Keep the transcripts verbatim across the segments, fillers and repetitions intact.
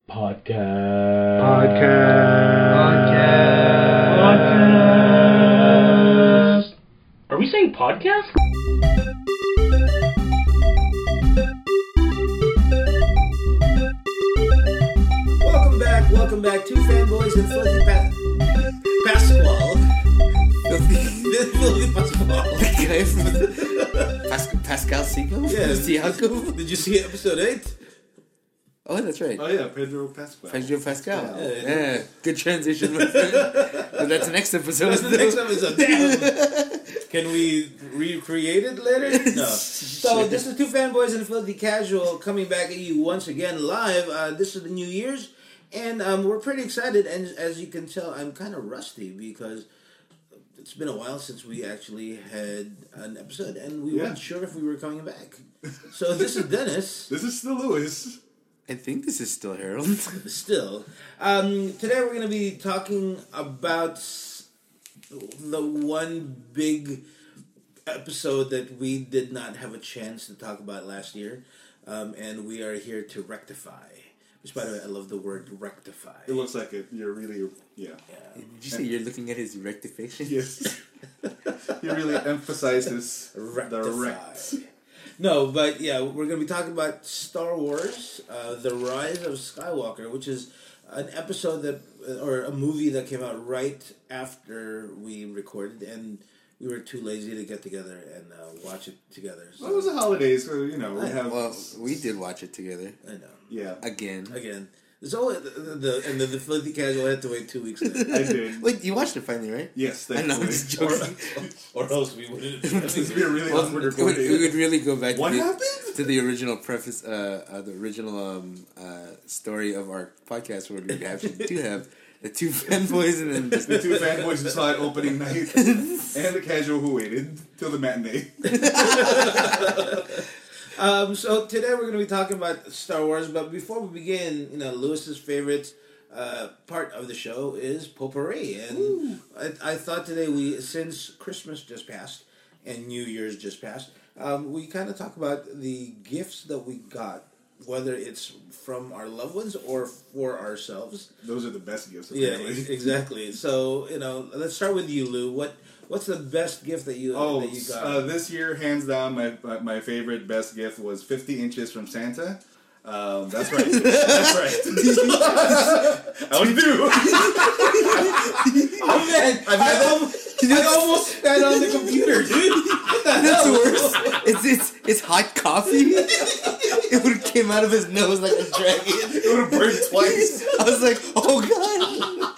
Podcast. Podcast. Podcast. Are we saying podcast? Welcome back, welcome back. Two fanboys and Filthy pa- Pasquale. Filthy Pasquale. The guy from Pas- Pascal Siakam? Yeah. Siakam? Did you see episode eight? Oh, that's right. Oh yeah, Pedro Pascal. Pedro Pascal. Yeah, Yeah, yeah. good transition. my friend. But that's the next episode. That's the next episode. Damn. Can we recreate it later? No. So this is Two Fanboys and Filthy Casual coming back at you once again live. Uh, this is the New Year's, and um, we're pretty excited. And as you can tell, I'm kind of rusty because it's been a while since we actually had an episode, and we Yeah. weren't sure if we were coming back. So this is Dennis. This is still Lewis. I think this is still Harold. Still, um, today we're going to be talking about the one big episode that we did not have a chance to talk about last year, um, and we are here to rectify. Which, by the way, I love the word rectify. It looks like it. You're really, yeah. Yeah. Did you say you're looking at his rectification? Yes. He really emphasizes the Rectify. rect. No, but yeah, we're going to be talking about Star Wars, uh, The Rise of Skywalker, which is an episode that, or a movie that came out right after we recorded, and we were too lazy to get together and uh, watch it together. So, Well, it was the holidays, so you know we have. Well, we did watch it together. I know. Yeah, Again. Again. So, the, the, and then the Filthy Casual had to wait two weeks later. I did. Wait, you watched it finally, right? Yes, I know, I'm thankfully. just joking. Or else we wouldn't. This would be a really Well, awkward it would, recording. it would really go back What to, the, happened? to the original preface, uh, uh, the original um, uh, story of our podcast where we actually do have the two fanboys and then just The two fanboys who saw it opening night, and the casual who waited till the matinee. Um, so today we're going to be talking about Star Wars, but before we begin, you know, Lewis's favorite uh, part of the show is potpourri, and I, I thought today we, since Christmas just passed and New Year's just passed, um, we kind of talk about the gifts that we got, whether it's from our loved ones or for ourselves. Those are the best gifts. Yeah, Apparently. ex- exactly. So you know, let's start with you, Lou. What what's the best gift that you Oh, that you got? uh, this year, hands down, my my- my favorite best gift was fifty inches from Santa. Um, that's right. That's right. I was due. Oh man, I, I, almost, I almost spat on the computer, dude. That's worse. It's, it's, it's hot coffee. It would have came out of his nose like a dragon. It would have burned twice. I was like, oh god.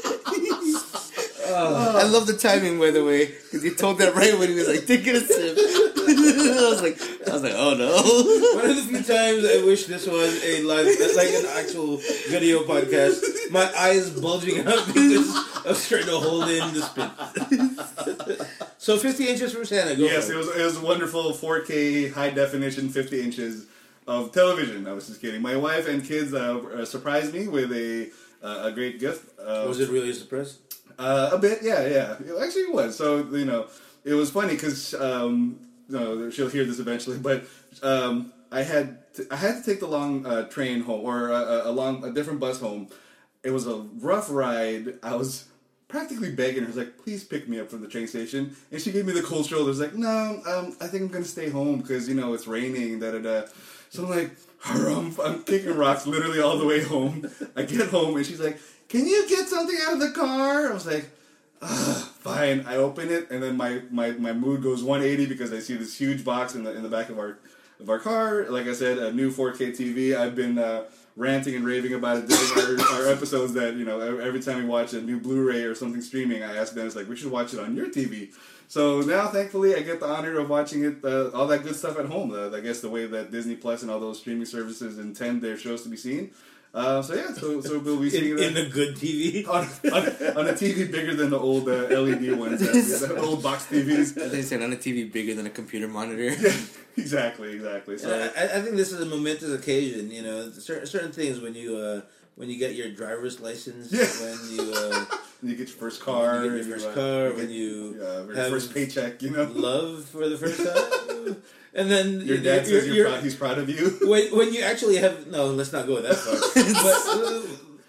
I love the timing, by the way, because he told that right when he was like taking a sip. I was like, I was like, oh no. One of the few times I wish this was a live, like an actual video podcast. My eyes bulging out because I was trying to hold in the spit. So fifty inches from Santa. Go Yes, for it was it was a wonderful four K high definition fifty inches of television. I was just kidding. My wife and kids uh, uh, surprised me with a uh, a great gift. Uh, Was it really a surprise? Uh, a bit, yeah, yeah. It actually was. So you know, it was funny because um, you know, she'll hear this eventually. But um, I had to, I had to take the long uh, train home or uh, a long a different bus home. It was a rough ride. I was practically begging her. I was like, "Please pick me up from the train station." And she gave me the cold shoulder. I was like, "No, um, I think I'm gonna stay home because you know it's raining." Da da da. So I'm like, "Harumph!" I'm kicking rocks literally all the way home. I get home and she's like, "Can you get something out of the car?" I was like, Ugh, fine. I open it and then my, my, my mood goes one eighty because I see this huge box in the in the back of our of our car. Like I said, a new four K T V. I've been uh, ranting and raving about it during our, our episodes that, you know, every time we watch a new Blu-ray or something streaming, I ask Dennis, like, we should watch it on your T V. So now, thankfully, I get the honor of watching it, uh, all that good stuff at home. Uh, I guess the way that Disney Plus and all those streaming services intend their shows to be seen. Uh, so yeah, so so we'll be seeing In, that in a good T V? on, on, on a T V bigger than the old uh, L E D ones, uh, the old box T Vs. They said on a T V bigger than a computer monitor. Yeah, exactly, exactly. So And I, I think this is a momentous occasion. You know, certain certain things when you uh, when you get your driver's license, Yeah. when you uh, you get your first car, when you get and your first uh, car, get, when you uh, your have first paycheck, you know. love for the first time, and then Your you- dad you're- says you're you're- proud, he's proud of you. when when you actually have no, let's not go that far. But uh,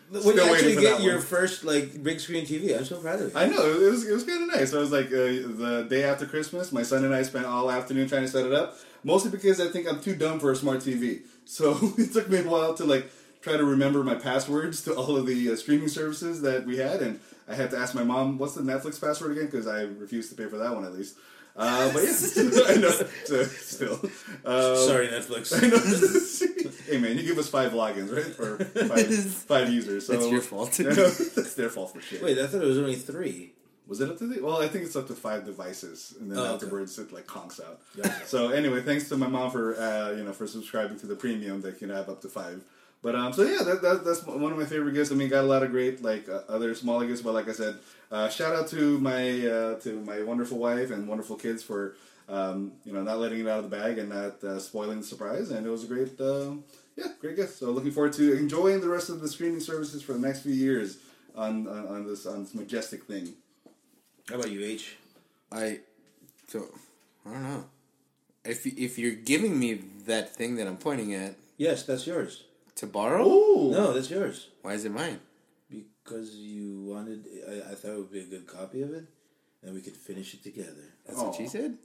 when Still you waiting actually for get that your one. first like big screen T V, I'm so proud of you. I know it was it was kind of nice. I was like uh, the day after Christmas, my son and I spent all afternoon trying to set it up. Mostly because I think I'm too dumb for a smart T V. So it took me a while to like try to remember my passwords to all of the uh, streaming services that we had, and I had to ask my mom, "What's the Netflix password again?" Because I refused to pay for that one at least. Uh, but yeah, I know. So, still, um, Sorry, Netflix. I know. Hey man, you give us five logins, right? Or five, five users. So That's your fault. I know, that's their fault for shit. Wait, I thought it was only three. Was it up to the? Well, I think it's up to five devices, and then Oh, okay. afterwards it like conks out. Gotcha. So anyway, thanks to my mom for uh, you know for subscribing to the premium that can have up to five. But um, so yeah, that, that that's one of my favorite gifts. I mean, got a lot of great like uh, other smaller gifts, but like I said, uh, shout out to my uh, to my wonderful wife and wonderful kids for um, you know not letting it out of the bag and not uh, spoiling the surprise. And it was a great um, yeah great gift. So looking forward to enjoying the rest of the streaming services for the next few years on on, on this on this majestic thing. How about you, H? I, so, I don't know. If if you're giving me that thing that I'm pointing at Yes, that's yours. to borrow, Ooh. No, that's yours. why is it mine? Because you wanted, I, I thought it would be a good copy of it, and we could finish it together. That's what she Aw. said.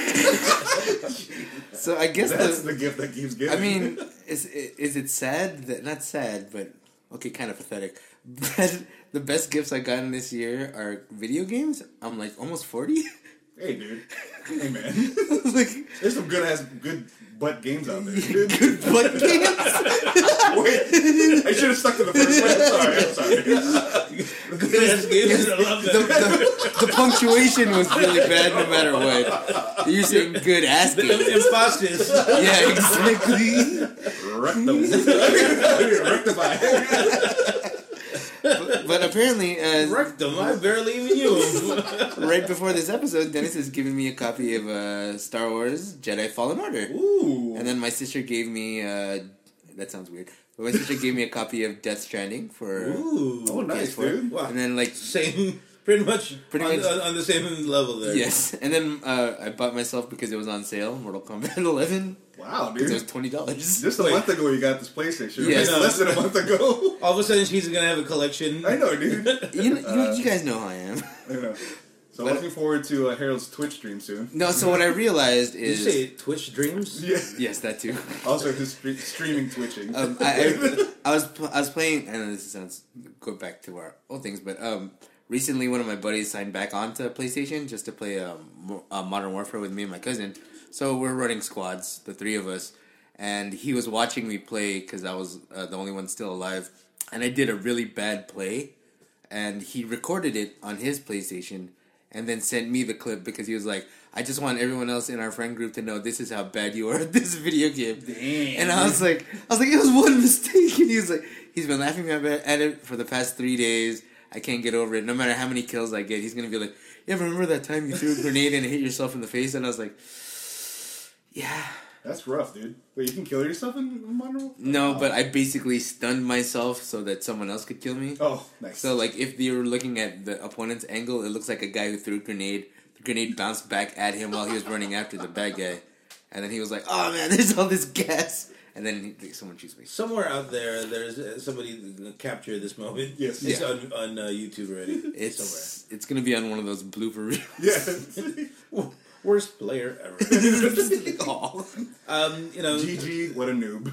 So I guess That's the, the gift that keeps giving. I mean, is is it sad that not sad, but okay, kind of pathetic. That the best gifts I gotten this year are video games. I'm like almost forty. hey, dude. Hey, man. Like There's some good ass, good butt games out there, dude. good butt games. Wait, I should have stuck to the first one. I'm sorry. I'm sorry. Good ass games, I love The, that. the, the punctuation was really bad no matter what. You're saying good ass games. Imposters. Yeah, exactly. Rectum. Rectify. But, but apparently, uh, Rectum, I barely even knew him. right before this episode, Dennis has given me a copy of uh, Star Wars Jedi Fallen Order. Ooh. And then my sister gave me, uh, that sounds weird, but my sister gave me a copy of Death Stranding for Ooh. Oh, nice, P S four. dude. Wow. And then, like, Same, pretty much, Pretty on, much. On, on the same level there. yes. And then uh, I bought myself, because it was on sale, Mortal Kombat eleven. Wow, Because it was dude. twenty dollars. Just a Wait. month ago, you got this PlayStation. Yes. Right? Less than a month ago. All of a sudden, she's gonna have a collection. I know, dude. You, you, Uh, you guys know how I am. I know. So But- looking forward to uh, Harold's Twitch stream soon. No, so what I realized Did you is... say Twitch Dreams? Yeah. Yes, that too. Also, his stre- streaming twitching. Um, I, I, I was pl- I was playing. I know this sounds go back to our old things, but um, recently one of my buddies signed back onto PlayStation just to play um, Mo- uh, Modern Warfare with me and my cousin. So we're running squads, the three of us, and he was watching me play because I was uh, the only one still alive, and I did a really bad play, and he recorded it on his PlayStation. And then sent me the clip because he was like, I just want everyone else in our friend group to know this is how bad you are at this video game. Damn. And I was like, I was like, it was one mistake. And he was like, he's been laughing at it for the past three days. I can't get over it. No matter how many kills I get, he's going to be like, yeah, remember that time you threw a grenade and hit yourself in the face? And I was like, yeah. That's rough, dude. Wait, you can kill yourself in Modern Warfare? No, Oh. but I basically stunned myself so that someone else could kill me. Oh, nice. So, like, if you're looking at the opponent's angle, it looks like a guy who threw a grenade. The grenade bounced back at him while he was running after the bad guy. And then he was like, oh, man, there's all this gas. And then he, someone shoots me. Somewhere out there, there's uh, somebody that captured this moment. Yes. It's Yeah. on, on uh, YouTube already. It's it's going to be on one of those blooper reels. yeah. Worst player ever. Aw. um, you know, G G, what a noob.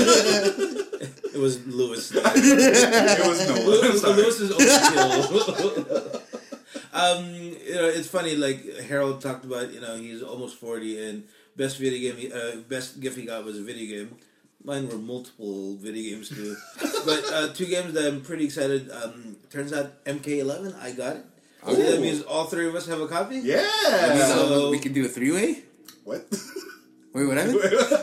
it was Lewis. it was no one. I'm sorry. Lewis's overkill. um, you know, it's funny. Like Harold talked about, you know, he's almost forty, and best video game, he, uh, best gift he got was a video game. Mine were multiple video games too, but uh, two games that I'm pretty excited. Um, turns out M K eleven, I got it. So Ooh. that means all three of us have a copy. Yeah. So- we can do a three-way? What? Wait, what happened?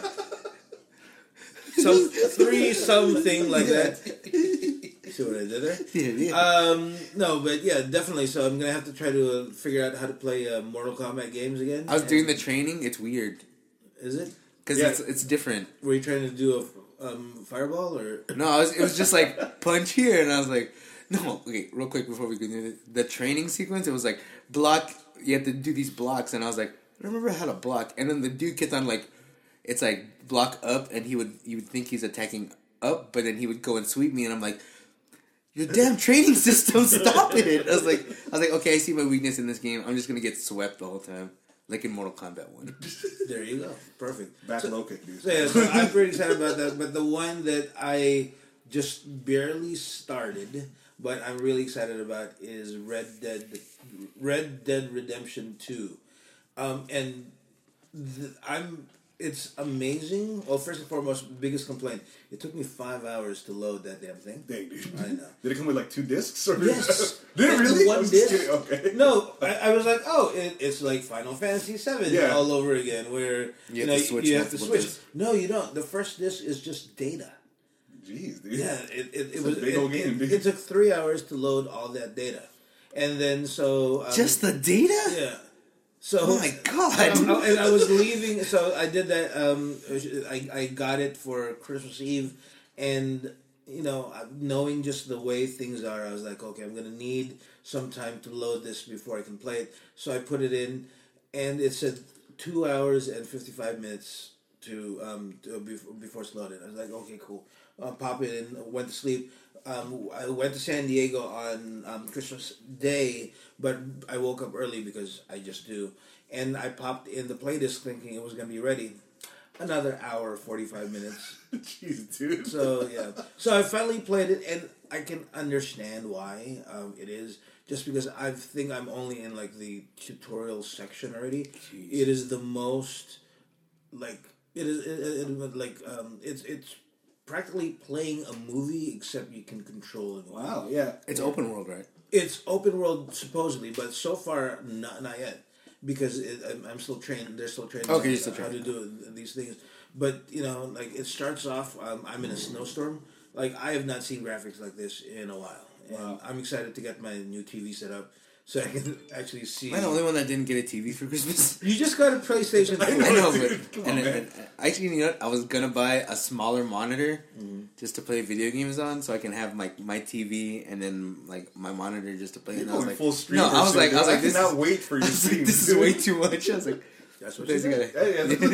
Some three something like that. See what I did there? Yeah, yeah. Um, no, but yeah, definitely. So I'm gonna have to try to uh, figure out how to play uh, Mortal Kombat games again. I was doing the And- training. It's weird. Is it? Because Yeah. it's, it's different. Were you trying to do a um, fireball or? No, I was, it was just like, punch here. And I was like, no, okay, real quick before we continue. The training sequence, it was like, block, you have to do these blocks. And I was like, I remember how to block. And then the dude kept on like, it's like block up, and he would you would think he's attacking up, but then he would go and sweep me, and I'm like, your damn training system, stop it. I was like, I was like, okay, I see my weakness in this game. I'm just gonna get swept the whole time, like in Mortal Kombat one. There you go. Perfect. Back so, low kick, dude. So, yeah, so I'm pretty excited about that. But the one that I just barely started, but I'm really excited about is Red Dead, Red Dead Redemption Two, um, and th- I'm. It's amazing. Well, first and foremost, biggest complaint. It took me five hours to load that damn thing. Dang, dude. I know. Did it come with like two discs? Or Yes. Did it really? One I was just disc. kidding. Okay. No, I, I was like, oh, it, it's like Final Fantasy seven Yeah. all over again, where you, You have know to switch you have to multiple switch. discs. No, you don't. The first disc is just data. Jeez, dude. Yeah, it, it, it It's a was big it, old game, it, dude. it took three hours to load all that data, and then so um, Just the data? yeah. So Oh my god! and I, and I was leaving, so I did that. Um, I I got it for Christmas Eve, and you know, knowing just the way things are, I was like, okay, I'm gonna need some time to load this before I can play it. So I put it in, and it said two hours and fifty five minutes to um to, before, before it's loaded. I was like, okay, cool. Uh, pop it in. Went to sleep. Um, I went to San Diego on um, Christmas Day, but I woke up early because I just do. And I popped in the play disc thinking it was going to be ready. Another hour, forty-five minutes. Jeez, dude. So, yeah. So I finally played it, and I can understand why um, it is. Just because I think I'm only in, like, the tutorial section already. Jeez. It is the most, like, it is, it, it, it, like, um, it's, it's, practically playing a movie, except you can control it. Wow, yeah. It's open world, right? It's open world supposedly, but so far not not yet because it, I'm, I'm still trained. They're still training. Okay, on you're still how to training. do these things. But you know, like it starts off. Um, I'm in a snowstorm. Like I have not seen graphics like this in a while, and Wow. I'm excited to get my new T V set up so I can actually see. Am I the only one that didn't get a T V for Christmas? You just got a PlayStation. I I four. know, Dude, but come and, on, and, man. and actually, you know what? I was gonna buy a smaller monitor Mm-hmm. just to play video games on, so I can have my my T V and then like my monitor just to play. You're And I was going like, full stream. no, I was like, I was like, this cannot is, wait for I your was like, stream. this is dude. way too much. I was like, That's what you you said. gotta. Hey,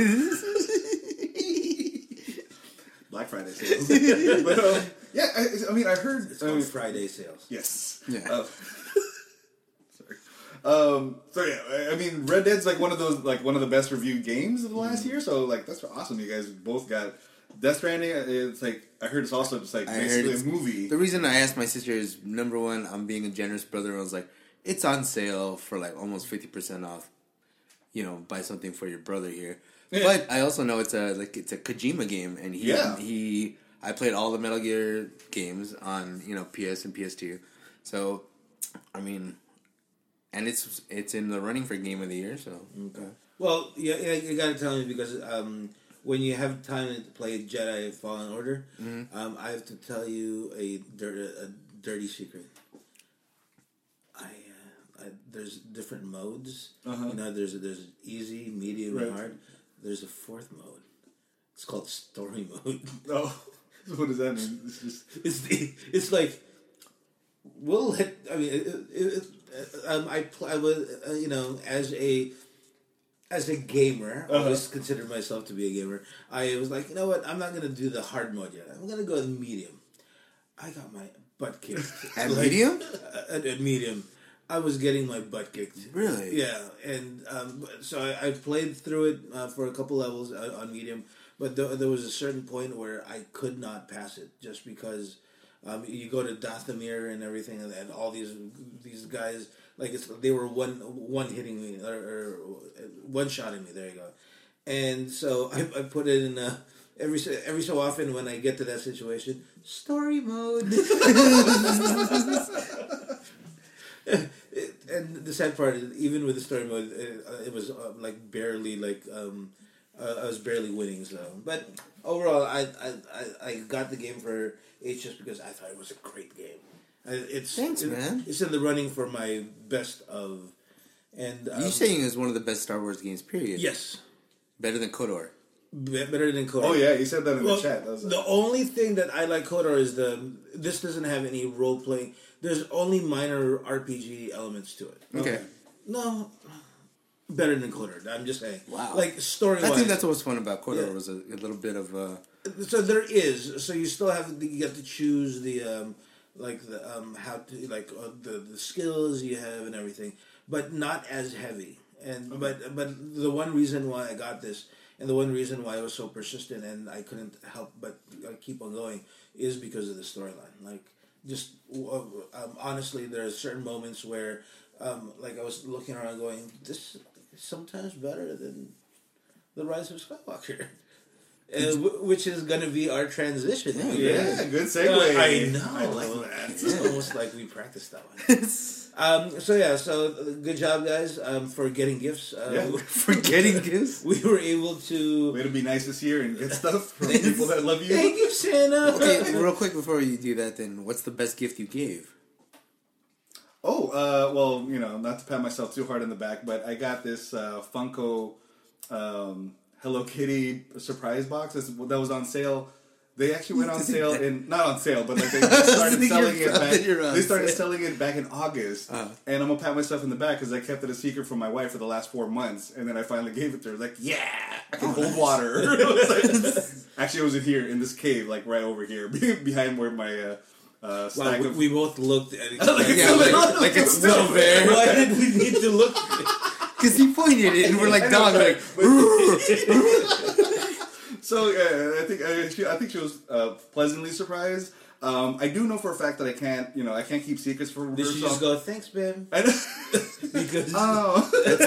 yeah, Black Friday sales. But um, yeah, I, I mean, I heard. It's I called mean, Friday sales. yes. Yeah. Uh, sorry. Um. So yeah, I- I mean, Red Dead's like one of those, like one of the best reviewed games of the last year. So like, that's awesome. You guys both got Death Stranding. It's like I heard it's also just like I heard basically a it's- movie. The reason I asked my sister is number one, I'm being a generous brother. I was like, it's on sale for like almost fifty percent off. You know, buy something for your brother here. Yeah. But I also know it's a like it's a Kojima game, and he Yeah. he I played all the Metal Gear games on you know P S and P S two, so I mean, and it's it's in the running for Game of the Year. So Okay. Well, yeah, yeah you got to tell me because um, when you have time to play Jedi Fallen Order, Mm-hmm. um, I have to tell you a, dir- a dirty secret. I, uh, I there's different modes. Uh-huh. You know, there's there's easy, medium, Right. and hard. There's a fourth mode. It's called story mode. Oh, what does that mean? It's just It's the, it's like we'll let. I mean, it, it, it, um, I pl- I was uh, you know as a as a gamer, I Uh-huh. always considered myself to be a gamer. I was like, you know what? I'm not gonna do the hard mode yet. I'm gonna go with medium. I got my butt kicked At Like, medium? At, at medium, I was getting my butt kicked. Really? Yeah, and um, so I, I played through it uh, for a couple levels uh, on medium, but th- there was a certain point where I could not pass it just because um, you go to Dathomir and everything, and, and all these these guys like it's they were one one hitting me or, or one shotting me. There you go, and so I, I put it in. Uh, Every so, every so often when I get to that situation, story mode. It- and the sad part is, even with the story mode, it, uh, it was uh, like barely like um, uh, I was barely winning. So, but overall, I, I I I got the game for H just because I thought it was a great game. I, it's Thanks, it- man. It's in the running for my best of, and um, You saying it's one of the best Star Wars games, period. yes, Better than KOTOR. be- better than Kotor. oh yeah, you said that in Well, the chat. That was, the only thing that I like Kotor is the this doesn't have any role playing. There's only minor R P G elements to it. Okay. No, better than Kotor. I'm just saying. Wow. Like story. I think that's what was fun about KOTOR Yeah. was a, a little bit of uh So there is. So you still have the, you have to choose the um, like the um, how to like uh, the the skills you have and everything, but not as heavy. And Okay. but but the one reason why I got this, and the one reason why I was so persistent and I couldn't help but uh, keep on going, is because of the storyline. Like just uh, um, honestly, there are certain moments where, um, like I was looking around, going, "This is sometimes better than the Rise of Skywalker." And w- which is going to be our transition. Yeah, Yeah, good segue. Uh, I know. I like that. It's almost like we practiced that one. Um, so yeah, so uh, good job, guys, um, for getting gifts. Uh, Yeah. For getting gifts. we were able to. Way to be nice this year and get stuff from people that love you. Thank you, Santa. Okay, real quick before you do that, then what's the best gift you gave? Oh, uh, well, you know, not to pat myself too hard on the back, but I got this uh, Funko um, Hello Kitty surprise box that's, that was on sale. They actually went on sale in not on sale, but like they started You're selling it proud that you're back. on They started sale. selling it back in August, Uh-huh. and I'm gonna pat myself in the back because I kept it a secret from my wife for the last four months, and then I finally gave it to her. Like, yeah, I can hold water. I was like- actually, it was in here in this cave, like right over here, behind where my uh, uh, Wow, stack we, of we both looked at each other. Yeah, like, like it's still there. Why did we need to look? Because he pointed it, and we're like, I know, dog, sorry, like, So uh, I think I, she, I think she was uh, pleasantly surprised. Um, I do know for a fact that I can't, you know, I can't keep secrets from her. Did she so- just go, "Thanks, babe"? I know. Because Oh, that's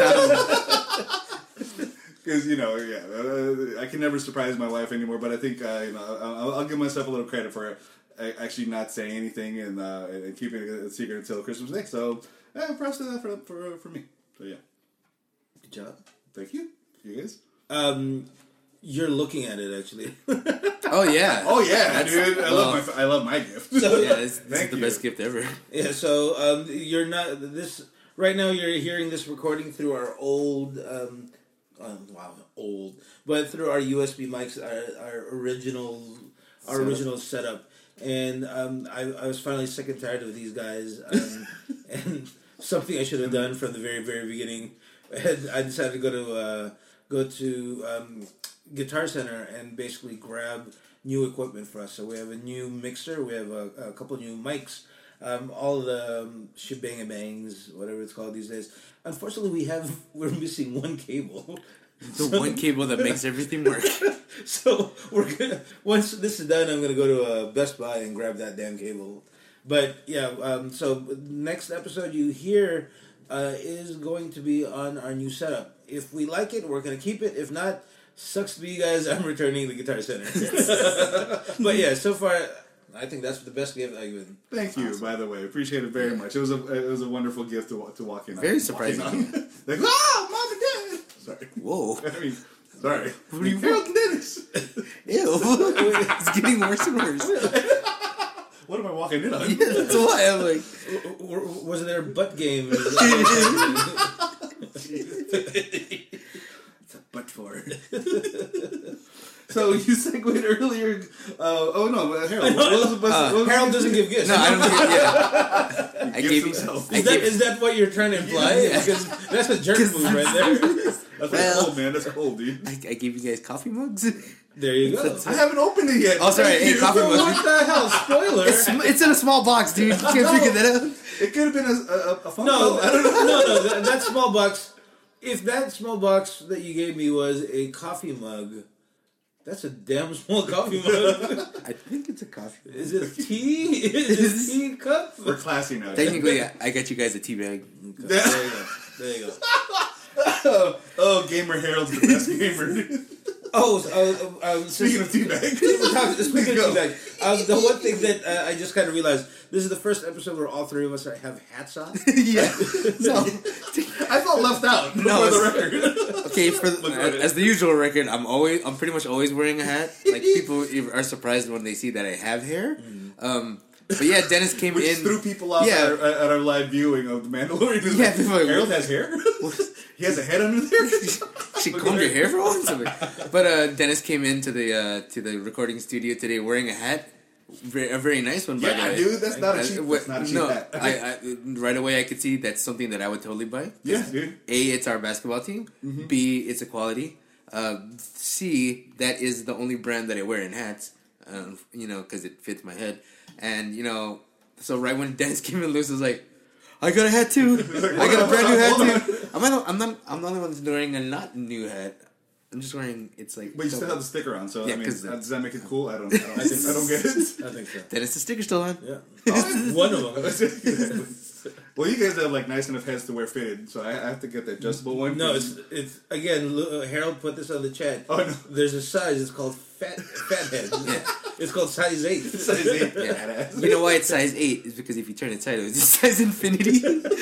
how. because you know, yeah, uh, I can never surprise my wife anymore. But I think uh, you know, I'll, I'll give myself a little credit for uh, actually not saying anything and, uh, and keeping it a secret until Christmas Day. So, uh, props to that for for for me. So yeah, good job. thank you, you guys. Um, you're looking at it actually. Oh yeah. Oh yeah, dude, I well- love my I love my gift. So- Yeah, this, this is Thank the you. best gift ever. Yeah, so um, you're not this right now. You're hearing this recording through our old, um, um, wow, old, but through our U S B mics, our, our original, our Setup. original setup. And um, I, I was finally sick and tired of these guys, um, and something I should have done from the very, very beginning. And I decided to go to uh, go to um, Guitar Center and basically grab new equipment for us. So we have a new mixer, we have a, a couple new mics, um, all of the um, shebang and bangs, whatever it's called these days. Unfortunately, we have we're missing one cable. The one cable that makes everything work. So we're gonna once this is done, I'm gonna go to uh, Best Buy and grab that damn cable. But yeah, um, so next episode you hear uh, is going to be on our new setup. If we like it, we're gonna keep it. If not, sucks to be you guys. I'm returning the Guitar Center. But yeah, so far I think that's the best gift I've given. Thank you, by the way. Appreciate it very much. It was a it was a wonderful gift to wa- to walk in. on. Very Walk surprising. in on. Like, ah, mom and dad. Sorry. Whoa. I mean, sorry. What do you Harold and Dennis. Ew. It's getting worse and worse. What am I walking in on? Yeah, that's why I'm like, W- w- Was there a butt game? It's a butt for it. So you segued earlier. Uh, oh no, but Harold. What was the best? Uh, what was Harold the- doesn't give gifts. no, I don't think, yeah. I Gives gave you, himself. I Is that, gave, is that what you're trying to imply? Yeah. Because that's a jerk move right there. That's Well- cold, man. That's cold, dude. I, I gave you guys coffee mugs. There you go. I haven't opened it yet. Oh, sorry. Thank Hey, you. coffee Well, mug. what the hell? Spoiler. It's, it's in a small box, dude. You can't figure that out. It could have been a, a, a phone no, call. I don't know. no, no. That, that small box. If that small box that you gave me was a coffee mug, that's a damn small coffee mug. I think it's a coffee mug. Is it tea? Is it tea cup? We're classy now. Technically, I, I got you guys a tea bag. There you go. There you go. oh, oh, Gamer Harold's the best gamer. Oh, so, uh, um, Speaking of teabag. Speaking Go. of teabag, um, the one thing that uh, I just kind of realized, this is the first episode where all three of us are, have hats on. Yeah. So, I felt left out. No, for the it's- record. okay, for the, Look at it. as the usual record, I'm always, I'm pretty much always wearing a hat. Like people are surprised when they see that I have hair. Um, but yeah, Dennis came Which in. threw people off Yeah. at, our, at our live viewing of The Mandalorian. It's Yeah, like, people are like, Harold has hair? He has a head under there? She combed your hair for once. I'm like- But uh, Dennis came into the uh, to the recording studio today wearing a hat, very, a very nice one by the Yeah, way. dude, that's not a Uh, cheap, what- that's not a cheap no, hat. I, I right away I could see that's something that I would totally buy. Yeah, dude. A, it's our basketball team. Mm-hmm. B, it's a quality. Uh, C, that is the only brand that I wear in hats. Um, you know, because it fits my head. And you know, So right when Dennis came in, Lewis was like, I got a hat too. I got a brand new hat too. I'm not, I'm not, I'm the only one that's wearing a not new hat. I'm just wearing, it's like... But you still have the sticker on, so Yeah, I mean, 'cause does that make it cool? I don't, I don't, I think, I don't get it. I think so. Dennis, the sticker's still on. Yeah. Oh, one of them. Well, you guys have like nice enough heads to wear fitted, so I, I have to get the adjustable one. No, it's it's again. Lu- uh, Harold put this on the chat. Oh, no. There's a size. It's called fat fat head. Yeah. It's called size eight. size eight. Yeah. You know why it's size eight? Is because if you turn it tight, it's size infinity.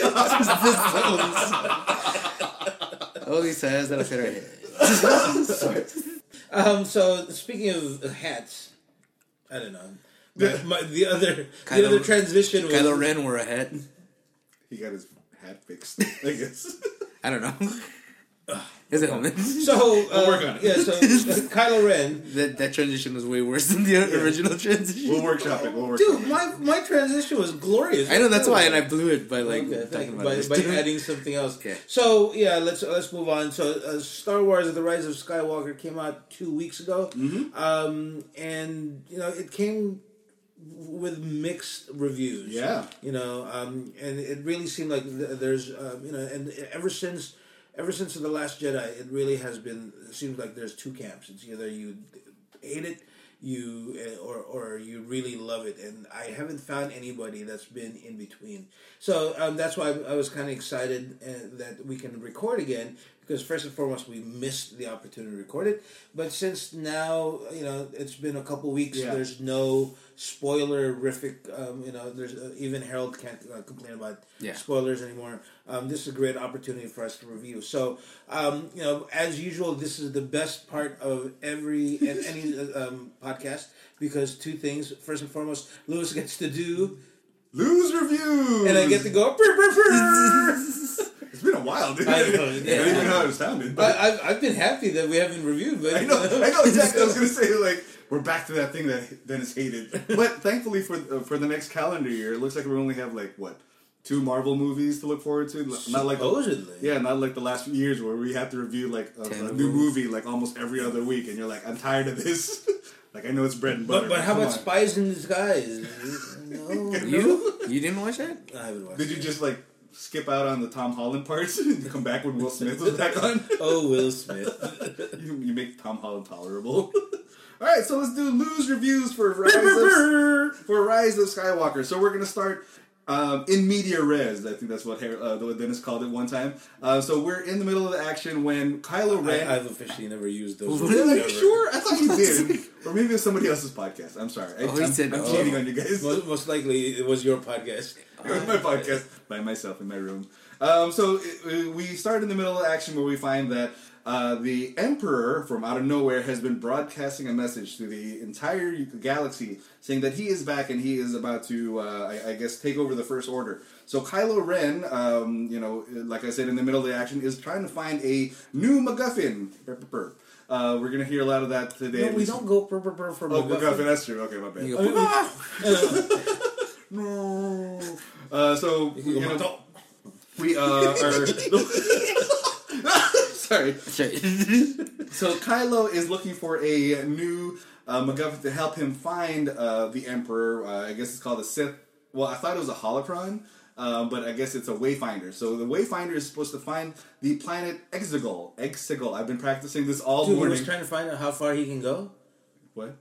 Only size that'll fit our head. Sorry. Um. So speaking of hats, I don't know. My, my, the other Kylo- the other transition was Kylo Ren wore a hat. He got his hat fixed, I guess. I don't know. Is it helmet? So uh, We'll work on it. Yeah. So Kylo Ren. That that transition was way worse than the original transition. We'll workshop it. We'll workshop Dude, it. my, my transition was glorious. I know that's why, and I blew it by like Okay, talking thank you. about by, this. by adding something else. Okay. So yeah, let's let's move on. So uh, Star Wars: The Rise of Skywalker came out two weeks ago, Mm-hmm. um, and you know it came with mixed reviews. Yeah. you know, um, and it really seemed like th- there's um, you know, and ever since ever since the Last Jedi, it really has been. It seems like there's two camps. It's either you hate it. You uh, or or you really love it, and I haven't found anybody that's been in between. So um, that's why I, I was kind of excited uh, that we can record again, because first and foremost we missed the opportunity to record it. But since now you know it's been a couple weeks, Yeah. there's no spoiler-rific. Um, you know, there's uh, even Harold can't uh, complain about Yeah. spoilers anymore. Um, this is a great opportunity for us to review. So um, you know, as usual, this is the best part of every and any uh, um, podcast, because two things. First and foremost, Lewis gets to do, Lose reviews! and I get to go. Brr, brr, brr. It's been a while, dude. I I, know, don't yeah. even know how it sounded. But I, I've, I've been happy that we haven't reviewed, but I know, I know exactly. I was gonna say like we're back to that thing that Dennis hated. But thankfully for uh, for the next calendar year, it looks like we only have like what two Marvel movies to look forward to. Not like supposedly. yeah, not like the last few years where we have to review like a, Ten a new movies. movie like almost every other week, and you're like, I'm tired of this. Like I know it's bread and butter. But, but how come about on. Spies in Disguise? No, You you didn't watch that? I haven't watched Did you it. just like skip out on the Tom Holland parts and come back when Will Smith was back on? Oh, Will Smith. you, you make Tom Holland tolerable. All right, so let's do lose reviews for Rise of, for Rise of Skywalker. So we're gonna start um, in media res. I think that's what Har- uh, what Dennis called it one time. Uh, so we're in the middle of the action when Kylo I, Ren. I've officially never used those. Really? words Are you ever. sure? I thought you did. Or maybe it's somebody else's podcast. I'm sorry. I, Oh, he I'm, said, I'm oh. cheating on you guys. Most, most likely, it was your podcast. It was my podcast by myself in my room. Um, so it, we start in the middle of action where we find that uh, the Emperor from out of nowhere has been broadcasting a message to the entire galaxy saying that he is back and he is about to, uh, I, I guess, take over the First Order. So Kylo Ren, um, you know, like I said, in the middle of the action, is trying to find a new MacGuffin. Burr, burr, burr. Uh, we're gonna hear a lot of that today. No, we don't go brr, brr, brr for Oh, MacGuffin. MacGuffin, that's true. Okay, my bad. You I mean, go, we- No. Uh, so You you go, know, we uh, are. Sorry. Sorry. So Kylo is looking for a new uh, MacGuffin to help him find uh, the Emperor. Uh, I guess it's called a Sith. Well, I thought it was a holocron, uh, but I guess it's a Wayfinder. So the Wayfinder is supposed to find the planet Exegol. Exegol. I've been practicing this all Dude, he morning. was trying to find out how far he can go. What?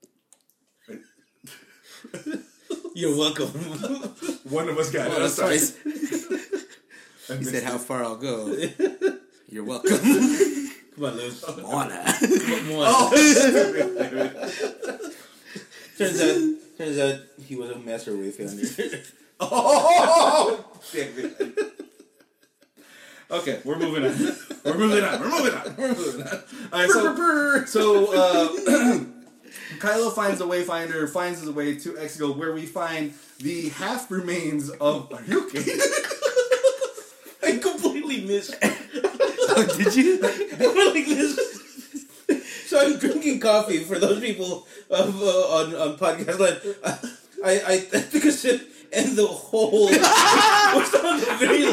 You're welcome. One of us got Oh, it. I'm that's sorry. twice. I He missed said, it. "How far I'll go." You're welcome. Come on, Lewis. Moana. Come on. Oh, Turns out, turns out he was a master wayfinder. oh, damn it. Okay, we're moving on. We're moving on. We're moving on. We're moving on. All right, so, so uh, Kylo finds a Wayfinder, finds his way to Exegol, where we find the half remains of. Are you okay? I completely missed. Oh, did you? like this. So I'm drinking coffee for those people of, uh, on on podcast land. I, I I took a sip and the whole was on the very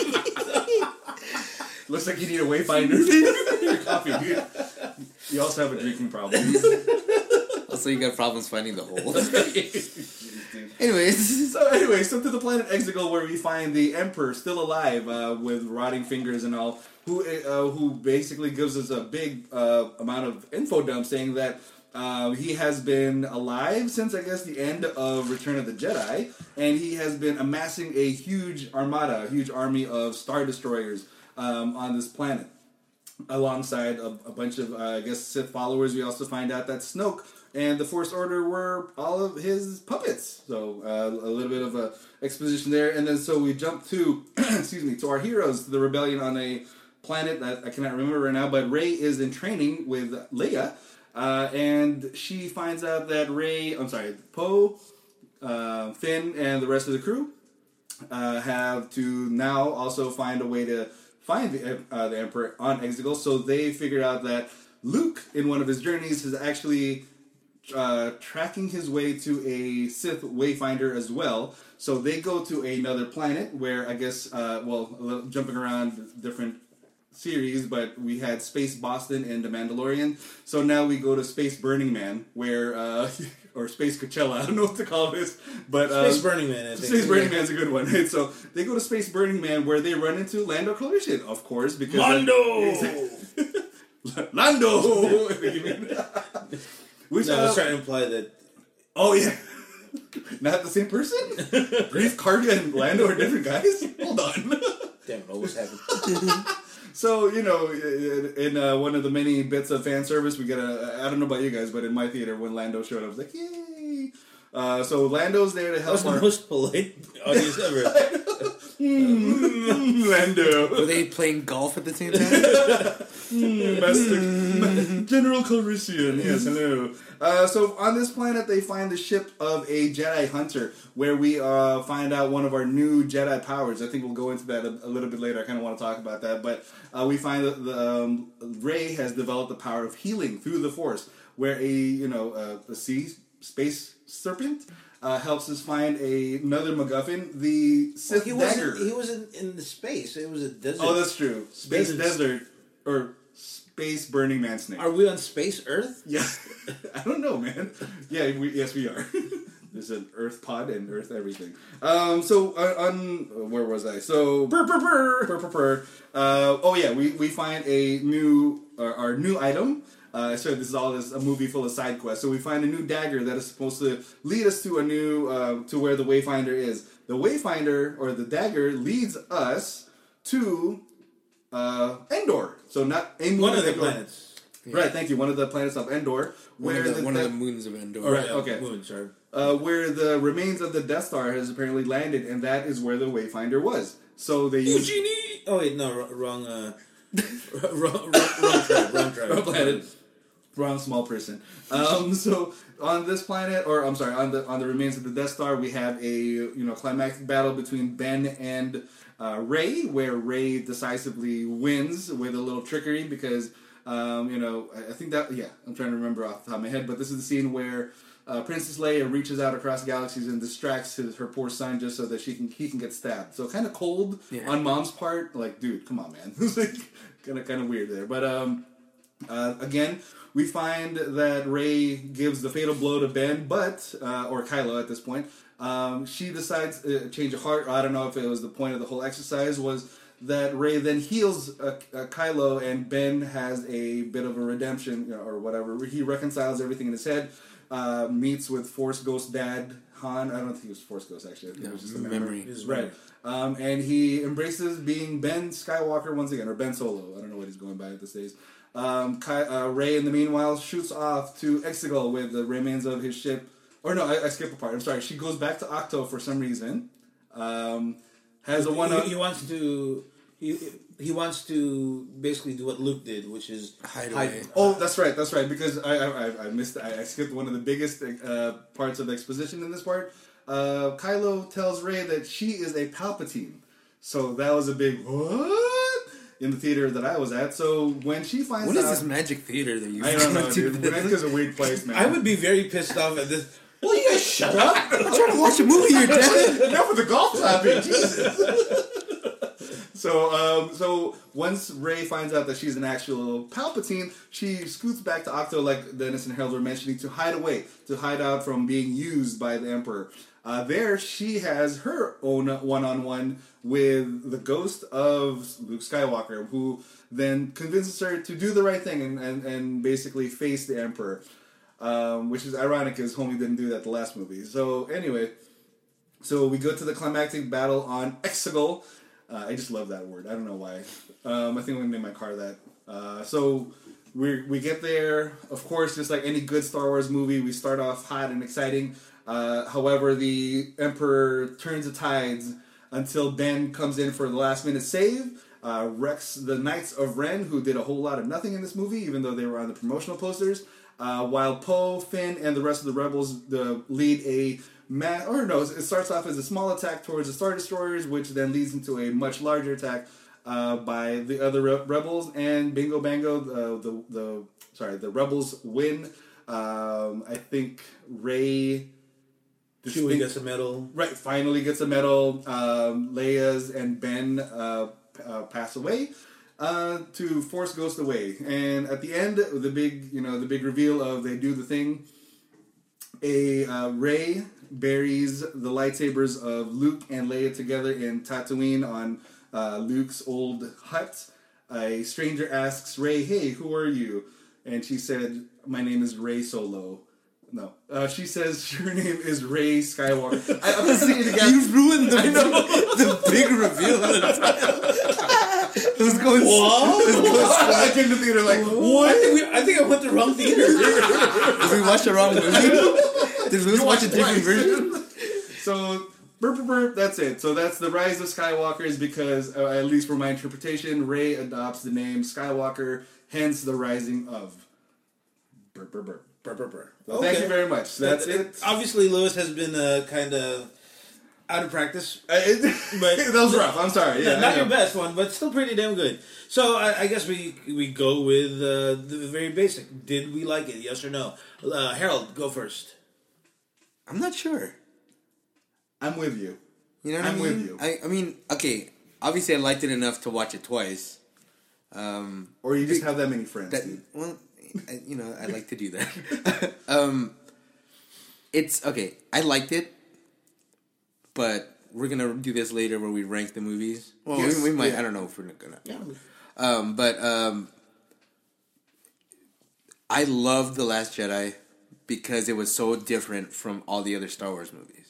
left. Looks like you need a Wayfinder for your coffee, dude. You also have a drinking problem. Also, you got problems finding the hole. Anyways, So anyway, so to the planet Exegol, where we find the Emperor still alive uh, with rotting fingers and all, who uh, who basically gives us a big uh, amount of info dump saying that uh, he has been alive since, I guess, the end of Return of the Jedi, and he has been amassing a huge armada, a huge army of Star Destroyers um, on this planet, alongside a, a bunch of, uh, I guess, Sith followers. We also find out that Snoke and the Force Order were all of his puppets. So uh, a little bit of a exposition there, and then so we jump to, excuse me, to our heroes, to the rebellion on a planet that I cannot remember right now. But Rey is in training with Leia, uh, and she finds out that Rey, I'm sorry, Poe, uh, Finn, and the rest of the crew uh, have to now also find a way to find the uh, the Emperor on Exegol. So they figured out that Luke, in one of his journeys, is actually Uh, tracking his way to a Sith Wayfinder as well. So they go to another planet where I guess, uh, well, a little, jumping around different series, but we had Space Boston and The Mandalorian. So now we go to Space Burning Man, where, uh, or Space Coachella, I don't know what to call this, but uh, Space Burning Man. I think. Space Burning Man's a good one. Right? So they go to Space Burning Man, where they run into Lando Calrissian, of course, because Lando, uh, Lando. Which, no, I uh, was trying to imply that. Oh yeah, not the same person. Grief Karga and Lando are different guys. Hold on. Damn it! Almost happened. So you know, in uh, one of the many bits of fan service, we get a. I don't know about you guys, but in my theater, when Lando showed up, I was like, "Yay!" Uh, so Lando's there to That help. was the our... most polite audience ever. Mm, Lando. were they playing golf at the same time? Mm, Master General Calrissian. Yes, hello. Uh, so on this planet, they find the ship of a Jedi hunter, where we uh, find out one of our new Jedi powers. I think we'll go into that a, a little bit later. I kind of want to talk about that, but uh, we find that the, um, Rey has developed the power of healing through the Force, where a you know uh, a sea space serpent uh, helps us find a, another MacGuffin, the Sith he dagger. wasn't. He wasn't in the space. It was a desert. Oh, that's true. Space Desert. desert or space Burning Man snake. Are we on space Earth? Yeah, I don't know, man. Yeah, we, yes, we are. There's an Earth pod and Earth everything. Um, so uh, on where was I? So Burr, burr, burr. Purr, purr, purr. Uh, oh yeah, we, we find a new uh, our new item. Uh, so this is all this a movie full of side quests. So we find a new dagger that is supposed to lead us to a new uh, to where the Wayfinder is. The Wayfinder or the dagger leads us to uh, Endor. So not a moon One of the Endor. planets. Right, thank you. One of the planets of Endor, One, where of the, the, one the- of the moons of Endor. All right, Yeah, okay. Moon, sorry. uh, where the remains of the Death Star has apparently landed, and that is where the Wayfinder was. So they used Eugenie. Oh wait, no, wr- wrong. Uh, wrong, wrong, wrong tribe. Wrong tribe. Wrong planet. Wrong small person. Um, so on this planet, or I'm sorry, on the on the remains of the Death Star, we have a you know climactic battle between Ben and uh, Rey, where Rey decisively wins with a little trickery because um, you know I, I think that yeah I'm trying to remember off the top of my head, but this is the scene where uh, Princess Leia reaches out across galaxies and distracts his, her poor son just so that she can he can get stabbed. So kind of cold Yeah. on Mom's part, like dude, come on, man, it's like kind of kind of weird there, but um. Uh, again, we find that Rey gives the fatal blow to Ben, but uh, or Kylo at this point. Um, she decides uh, change of heart. I don't know if it was the point of the whole exercise was that Rey then heals uh, uh, Kylo, and Ben has a bit of a redemption, you know, or whatever. He reconciles everything in his head. Uh, meets with Force Ghost Dad Han. I don't think he was Force Ghost actually. I think No, it was just a memory. memory. His Right. memory. Um, and he embraces being Ben Skywalker once again, or Ben Solo. I don't know what he's going by at this days. Um, Ky- uh, Rey, in the meanwhile, shoots off to Exegol with the remains of his ship. Or no, I, I skipped a part. I'm sorry. She goes back to Octo for some reason. Um, has a one. He, he wants to. He, he wants to basically do what Luke did, which is Hide away. Oh, that's right, that's right. Because I I, I- I missed, I, I skipped one of the biggest uh, parts of the exposition in this part. Uh, Kylo tells Rey that she is a Palpatine, so that was a big what in the theater that I was at. So when she finds What out, is this magic theater that you? I don't know, do dude. this? Mexico's a weird place, man. I would be very pissed off at this. Will you guys shut up? I'm trying to watch a movie here, damn it. Enough with the golf clapping, Jesus. So, um, so once Rey finds out that she's an actual Palpatine, she scoots back to Octo, like Dennis and Harold were mentioning, to hide away, to hide out from being used by the Emperor. Uh, there, she has her own one-on-one with the ghost of Luke Skywalker, who then convinces her to do the right thing and, and, and basically face the Emperor. Um, which is ironic because Homie didn't do that the last movie. So anyway, so we go to the climactic battle on Exegol. Uh, I just love that word. I don't know why. Um, I think I'm going to name my car that. Uh, so we we get there. Of course, just like any good Star Wars movie, we start off hot and exciting. Uh, however, the Emperor turns the tides until Ben comes in for the last minute save. Uh, wrecks the Knights of Ren, who did a whole lot of nothing in this movie, even though they were on the promotional posters. Uh, while Poe, Finn, and the rest of the rebels the, lead a ma- or no, it starts off as a small attack towards the Star Destroyers, which then leads into a much larger attack uh, by the other re- rebels. And bingo bango, uh, the the sorry, the rebels win. Um, I think Rey. Chewie gets a medal. Right, finally gets a medal. Um, Leia's and Ben uh, uh, pass away. Uh, to force Ghost away, and at the end, the big, you know, the big reveal of they do the thing. A uh, Rey buries the lightsabers of Luke and Leia together in Tatooine on uh, Luke's old hut. A stranger asks Rey, "Hey, who are you?" And she said, "My name is Rey Solo." No, uh, she says her name is Rey Skywalker. I, I'm gonna say it again. You ruined the, the big reveal of the title. It was going. What? It was going I came to the theater like, What? I think, we, I think I went to the wrong theater. Did we watch the wrong movie? Did we watch a different version? So, burp, burp, burp, that's it. So that's the rise of Skywalkers because, uh, at least for my interpretation, Rey adopts the name Skywalker, hence the rising of. Burp, burp, burp. Burr, burr, burr. Well, Thank you very much. That's it. it. Obviously, Lewis has been uh, kind of out of practice. Uh, it, but that was rough. I'm sorry. Yeah, not your best one, but still pretty damn good. So I, I guess we we go with uh, the very basic. Did we like it? Yes or no? Uh, Harold, go first. I'm not sure. I'm with you. You know what I'm I mean? with you. I, I mean, okay. Obviously, I liked it enough to watch it twice. Um, or you just have that many friends. that, dude. well, I, you know, I like to do that. um, it's okay. I liked it, but we're gonna do this later where we rank the movies. Well, Yes, we, we might. yeah. I don't know if we're gonna. Yeah. Um, but um, I loved The Last Jedi because it was so different from all the other Star Wars movies.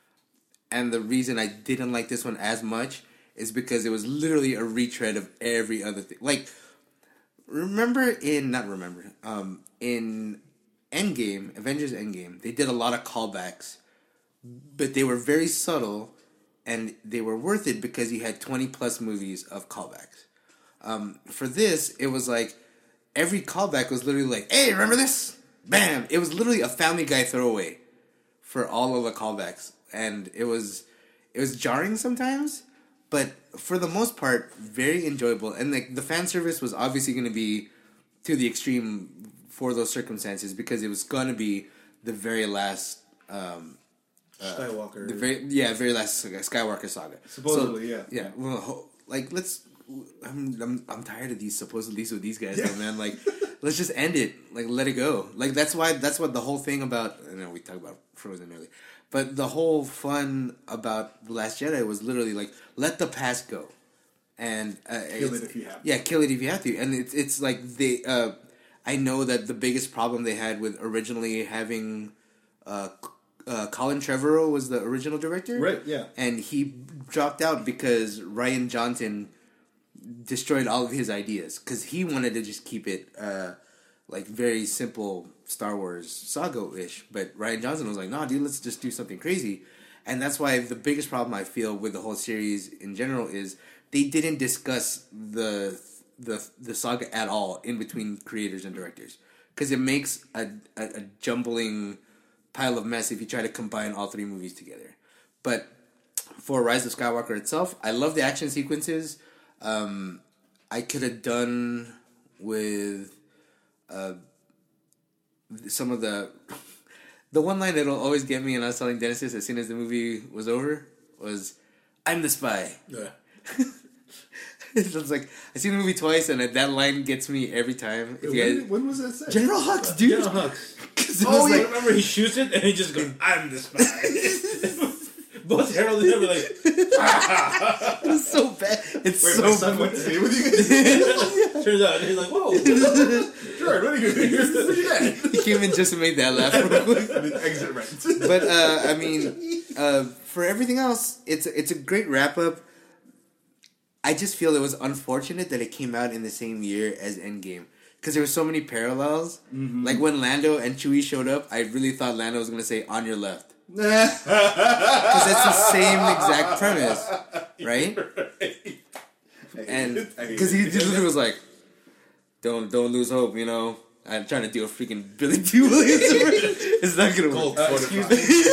And the reason I didn't like this one as much is because it was literally a retread of every other thing. Like, remember in, not remember, um, in Endgame, Avengers Endgame, they did a lot of callbacks, but they were very subtle, and they were worth it because you had twenty plus movies of callbacks. Um, for this, it was like, every callback was literally like, hey, remember this? Bam! It was literally a Family Guy throwaway for all of the callbacks. And it was it was jarring sometimes, but for the most part, very enjoyable. And like the fan service was obviously going to be to the extreme for those circumstances because it was going to be the very last um, uh, Skywalker. the very yeah, very last Skywalker saga. Supposedly, so, yeah. Yeah. Well, ho- like let's. I'm I'm I'm tired of these supposedly with these guys, though, man. Like, let's just end it. Like, let it go. Like that's why that's what the whole thing about. I know we talked about Frozen earlier. But the whole fun about The Last Jedi was literally like, let the past go. And uh, Kill it if you have to. Yeah, kill it if you have to. And it's it's like they. Uh, I know that the biggest problem they had with originally having, uh, uh, Colin Trevorrow was the original director, Right, yeah. and he dropped out because Rian Johnson destroyed all of his ideas because he wanted to just keep it uh, like very simple Star Wars saga-ish, but Rian Johnson was like, nah, dude, let's just do something crazy. And that's why the biggest problem I feel with the whole series in general is they didn't discuss the the the saga at all in between creators and directors. Because it makes a, a, a jumbling pile of mess if you try to combine all three movies together. But for Rise of Skywalker itself, I love the action sequences. Um, I could have done with... Uh, some of the the one line that'll always get me, and I was telling Dennis this as soon as the movie was over, was I'm the spy. Yeah. It's like I seen the movie twice and that line gets me every time. If When, you guys, when was that said? General Hux, dude. General Hux. So Oh, it's yeah, like, remember he shoots it and he just goes, "I'm the spy." Both Harold and him are like, it's so bad. It's Wait, so my son bad. went to stay with you guys? turns out, and he's like, "Whoa." Sure, what are you doing? Where'd you get? He came in just to make that laugh real quick. Exit right. But uh, I mean, uh, for everything else, it's it's a great wrap up. I just feel it was unfortunate that it came out in the same year as Endgame because there were so many parallels. Mm-hmm. Like when Lando and Chewie showed up, I really thought Lando was gonna say "on your left" because it's the same exact premise, right? And because he just was like, "Don't don't lose hope," you know. I'm trying to do a freaking Billy D. Williams. It's not gonna work. Uh, excuse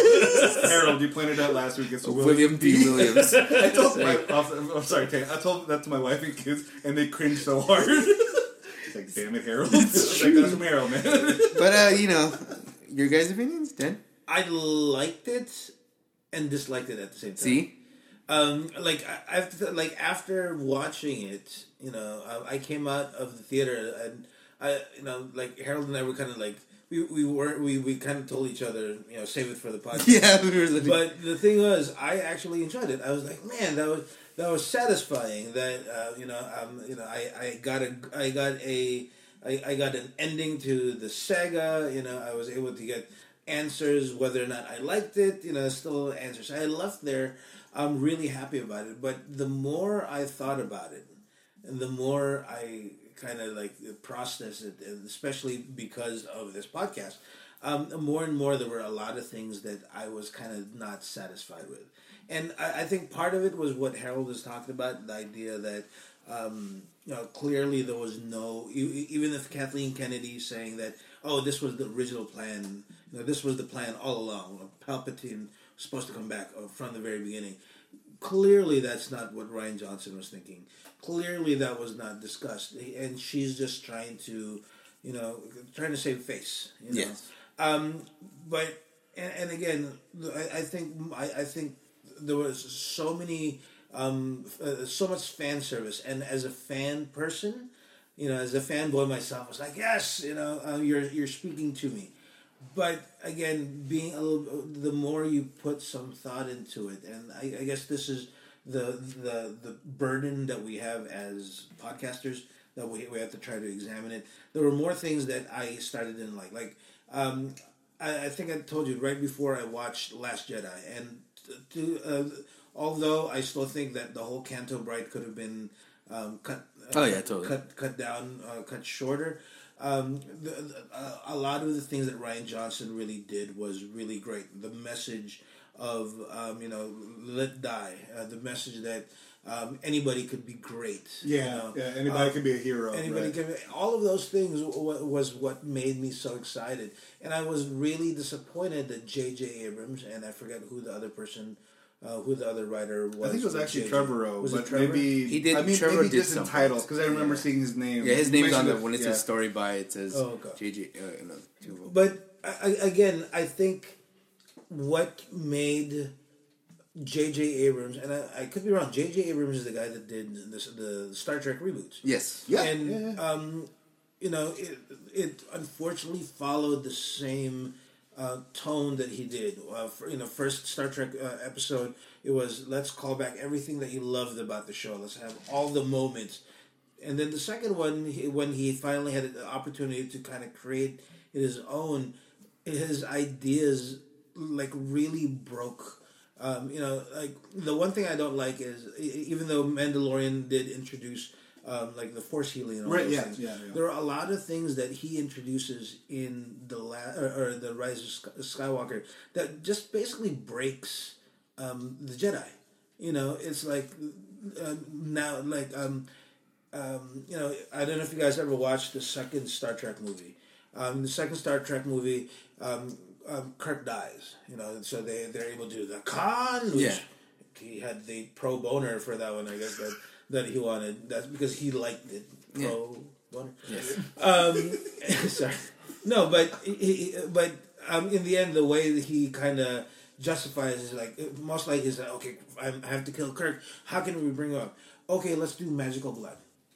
me, Harold. You pointed out last week. It's William D. Williams. I told my, I'm sorry, Kay, I told that to my wife and kids, and they cringed so hard. It's like, damn it, Harold. It's like, that's from Harold, man. But uh, you know, your guys' opinions, Dan? I liked it and disliked it at the same time. See, um, like I, I've like after watching it, you know, I, I came out of the theater and I, you know, like Harold and I were kind of like we we were we, we kind of told each other, you know, save it for the podcast. yeah, we were like, But the thing was, I actually enjoyed it. I was like, man, that was that was satisfying. That uh, you know, um, you know, I, I got a I got a I, I got an ending to the saga. You know, I was able to get answers whether or not I liked it. You know, still answers. I left there. I'm really happy about it. But the more I thought about it, and the more I kind of like process it, and especially because of this podcast, um, more and more there were a lot of things that I was kind of not satisfied with. And I, I think part of it was what Harold was talking about, the idea that, um, you know, clearly there was no, e- even if Kathleen Kennedy saying that, oh, this was the original plan, you know, this was the plan all along, Palpatine was supposed to come back from the very beginning. Clearly that's not what Rian Johnson was thinking. Clearly that was not discussed. And she's just trying to, you know, trying to save face. You know? Yes. Um, but, and, and again, I, I think, I, I think there was so many, um, uh, so much fan service. And as a fan person, you know, as a fanboy myself, I was like, yes, you know, uh, you're, you're speaking to me. But again, being a little, the more you put some thought into it, and I, I guess this is the the the burden that we have as podcasters, that we we have to try to examine it. There were more things that I started didn't like. Like um, I, I think I told you right before I watched Last Jedi, and to, uh, although I still think that the whole Canto Bright could have been um, cut. Uh, Oh, yeah, totally. Cut cut down, uh, cut shorter. Um, the, the, uh, a lot of the things that Rian Johnson really did was really great. The message of, um, you know, let die. Uh, the message that um, anybody could be great. Yeah, you know? yeah. Anybody um, can be a hero. Anybody right. can be, all of those things w- was what made me so excited. And I was really disappointed that J J Abrams, and I forget who the other person, uh, who the other writer was. I think it was with actually J J. Trevorrow, Was it but Trevor? maybe He did- I mean, Trevor maybe did just something. entitled because I remember Yeah. seeing his name. yeah, his You name's on the mentioned when it yeah. says story by it says Oh, okay. J J. Uh, no, two of them. But I, again, I think what made J J Abrams, and I, I could be wrong, J J Abrams is the guy that did this, the Star Trek reboots. Yes. Yeah, and yeah, yeah. Um, you know, it, it unfortunately followed the same uh, tone that he did. Uh, for, you know, first Star Trek uh, episode, it was let's call back everything that you loved about the show. Let's have all the moments. And then the second one, he, when he finally had the opportunity to kind of create his own, his ideas like really broke. Um, you know, like the one thing I don't like is e- even though Mandalorian did introduce um, like the Force healing and all Right, those yeah, things, yeah, yeah. there are a lot of things that he introduces in the la- or, or the Rise of Sky- Skywalker that just basically breaks um, the Jedi. You know, it's like uh, now like um, um, you know, I don't know if you guys ever watched the second Star Trek movie. Um, the second Star Trek movie. Um, Um, Kirk dies, you know, and so they they're able to do the Khan, which Yeah. he had the pro boner for that one, I guess that that he wanted. That's because he liked it. Pro boner. Yes. Um, sorry, no, but he, he- but um, in the end, the way that he kind of justifies is like most like is like okay, I have to kill Kirk. How can we bring him up? Okay, let's do magical blood.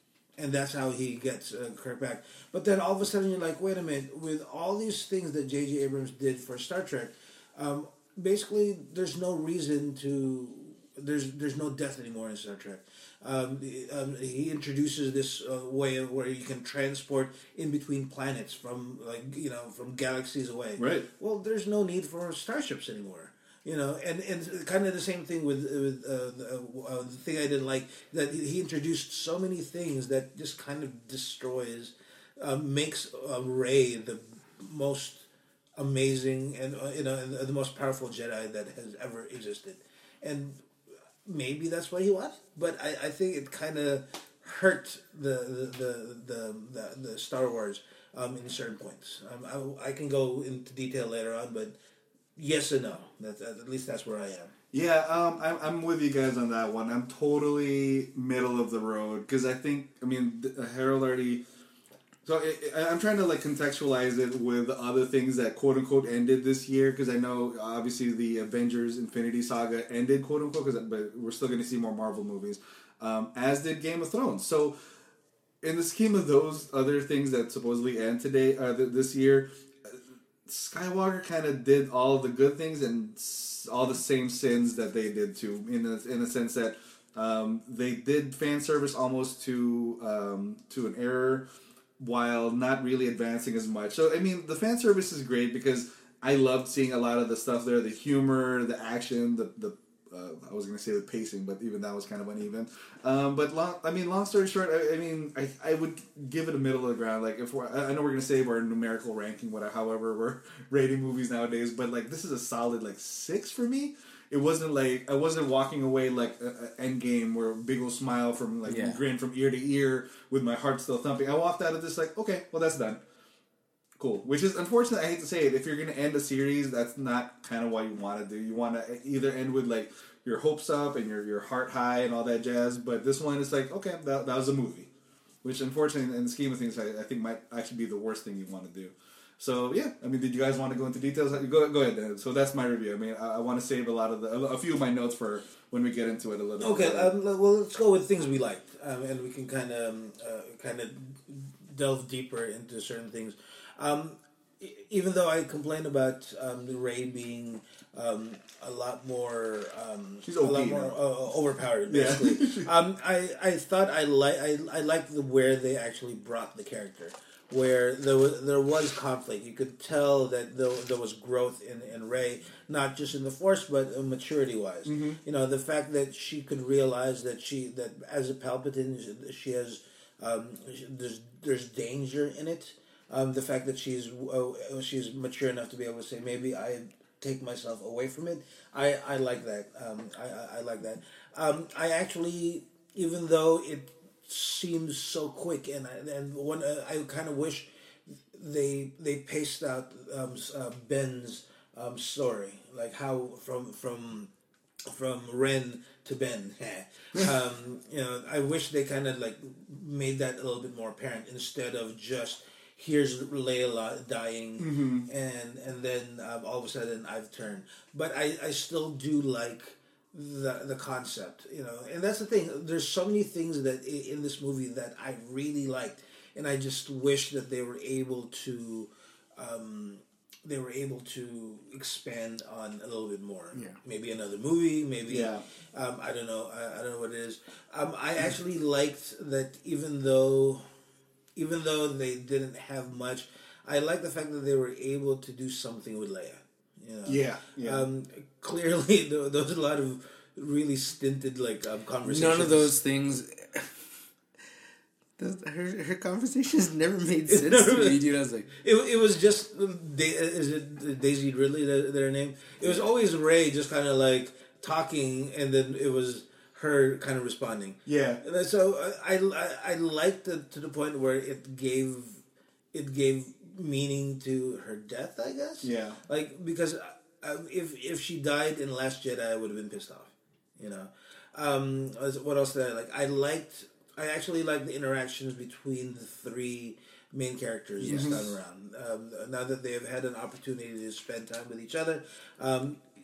and that's how he gets uh, Kirk back. But then all of a sudden you're like, wait a minute, with all these things that J J Abrams did for Star Trek, um, basically there's no reason to there's there's no death anymore in Star Trek. Um, um, he introduces this uh, way of where you can transport in between planets from like you know from galaxies away. Right. Well, there's no need for starships anymore. You know, and, and kind of the same thing with with uh, the, uh, the thing I didn't like, that he introduced so many things that just kind of destroys, uh, makes uh, Rey the most amazing and uh, you know and the most powerful Jedi that has ever existed, and maybe that's what he wanted, but I, I think it kind of hurt the the, the the the the Star Wars um, in certain points. Um, I, I can go into detail later on, but. Yes and no. That's, at least that's where I am. Yeah, um, I'm, I'm with you guys on that one. I'm totally middle of the road because I think, I mean, Harold already. So it, it, I'm trying to like contextualize it with other things that quote unquote ended this year because I know obviously the Avengers Infinity Saga ended quote unquote, cause, but we're still going to see more Marvel movies, um, as did Game of Thrones. So in the scheme of those other things that supposedly end today, uh, th- this year. Skywalker kind of did all the good things and all the same sins that they did too, in a, in a sense that um, they did fan service almost to um, to an error, while not really advancing as much. So I mean, the fan service is great because I loved seeing a lot of the stuff there, the humor, the action, the the. Uh, I was going to say the pacing, but even that was kind of uneven. Um, but long, I mean, long story short, I, I mean, I, I would give it a middle of the ground. Like if we're, I know we're going to say we're a numerical ranking, whatever, however we're rating movies nowadays, but like this is a solid like six for me. It wasn't like I wasn't walking away like a, a Endgame where big old smile from like Yeah. grin from ear to ear with my heart still thumping. I walked out of this like, okay, well that's done. Cool. Which is unfortunate. I hate to say it. If you're going to end a series, that's not kind of what you want to do. You want to either end with like your hopes up and your your heart high and all that jazz. But this one is like, okay, that, that was a movie. Which unfortunately, in the scheme of things, I, I think might actually be the worst thing you want to do. So yeah, I mean, did you guys want to go into details? Go go ahead. Dan. So that's my review. I mean, I, I want to save a lot of the a few of my notes for when we get into it a little. Okay, bit. um, well, let's go with things we liked, um, and we can kind of um, uh, kind of delve deeper into certain things. Um, even though I complained about um, Rey being um, a lot more, um, She's a O P lot more now. uh, overpowered, Yeah. basically. um, I I thought I like I I liked the where they actually brought the character, where there was there was conflict. You could tell that there, there was growth in in Rey, not just in the Force, but uh, maturity wise. Mm-hmm. You know, the fact that she could realize that she that as a Palpatine, she has um, there's there's danger in it. Um, the fact that she's uh, she's mature enough to be able to say, maybe I take myself away from it. I, I like that. Um, I, I, I like that. Um, I actually, even though it seems so quick, and I, and one uh, I kind of wish they they paced out um, uh, Ben's um, story, like how from from from Ren to Ben. um, you know, I wish they kind of like made that a little bit more apparent instead of just. Here's Layla dying, Mm-hmm. and and then um, all of a sudden I've turned. But I, I still do like the the concept, you know. And that's the thing. There's so many things that in this movie that I really liked, and I just wish that they were able to, um, they were able to expand on a little bit more. Yeah. Maybe another movie. Maybe Yeah. um, I don't know. I, I don't know what it is. Um, I actually liked that even though. Even though they didn't have much, I like the fact that they were able to do something with Leia. You know? Yeah, yeah. Um, clearly, there, there was a lot of really stinted like um, conversations. None of those things. Those, her her conversations never made sense to me, dude. I was like, It, it was just da- is it Daisy Ridley that their name? It was always Rey just kind of like talking, and then it was her kind of responding. Yeah. And so uh, I, I, I liked it to the point where it gave it gave meaning to her death, I guess. Yeah. Like because uh, if if she died in Last Jedi, I would have been pissed off. You know. Um, what else did I like? I liked. I actually liked the interactions between the three main characters this time around. Um, now that they have had an opportunity to spend time with each other, um,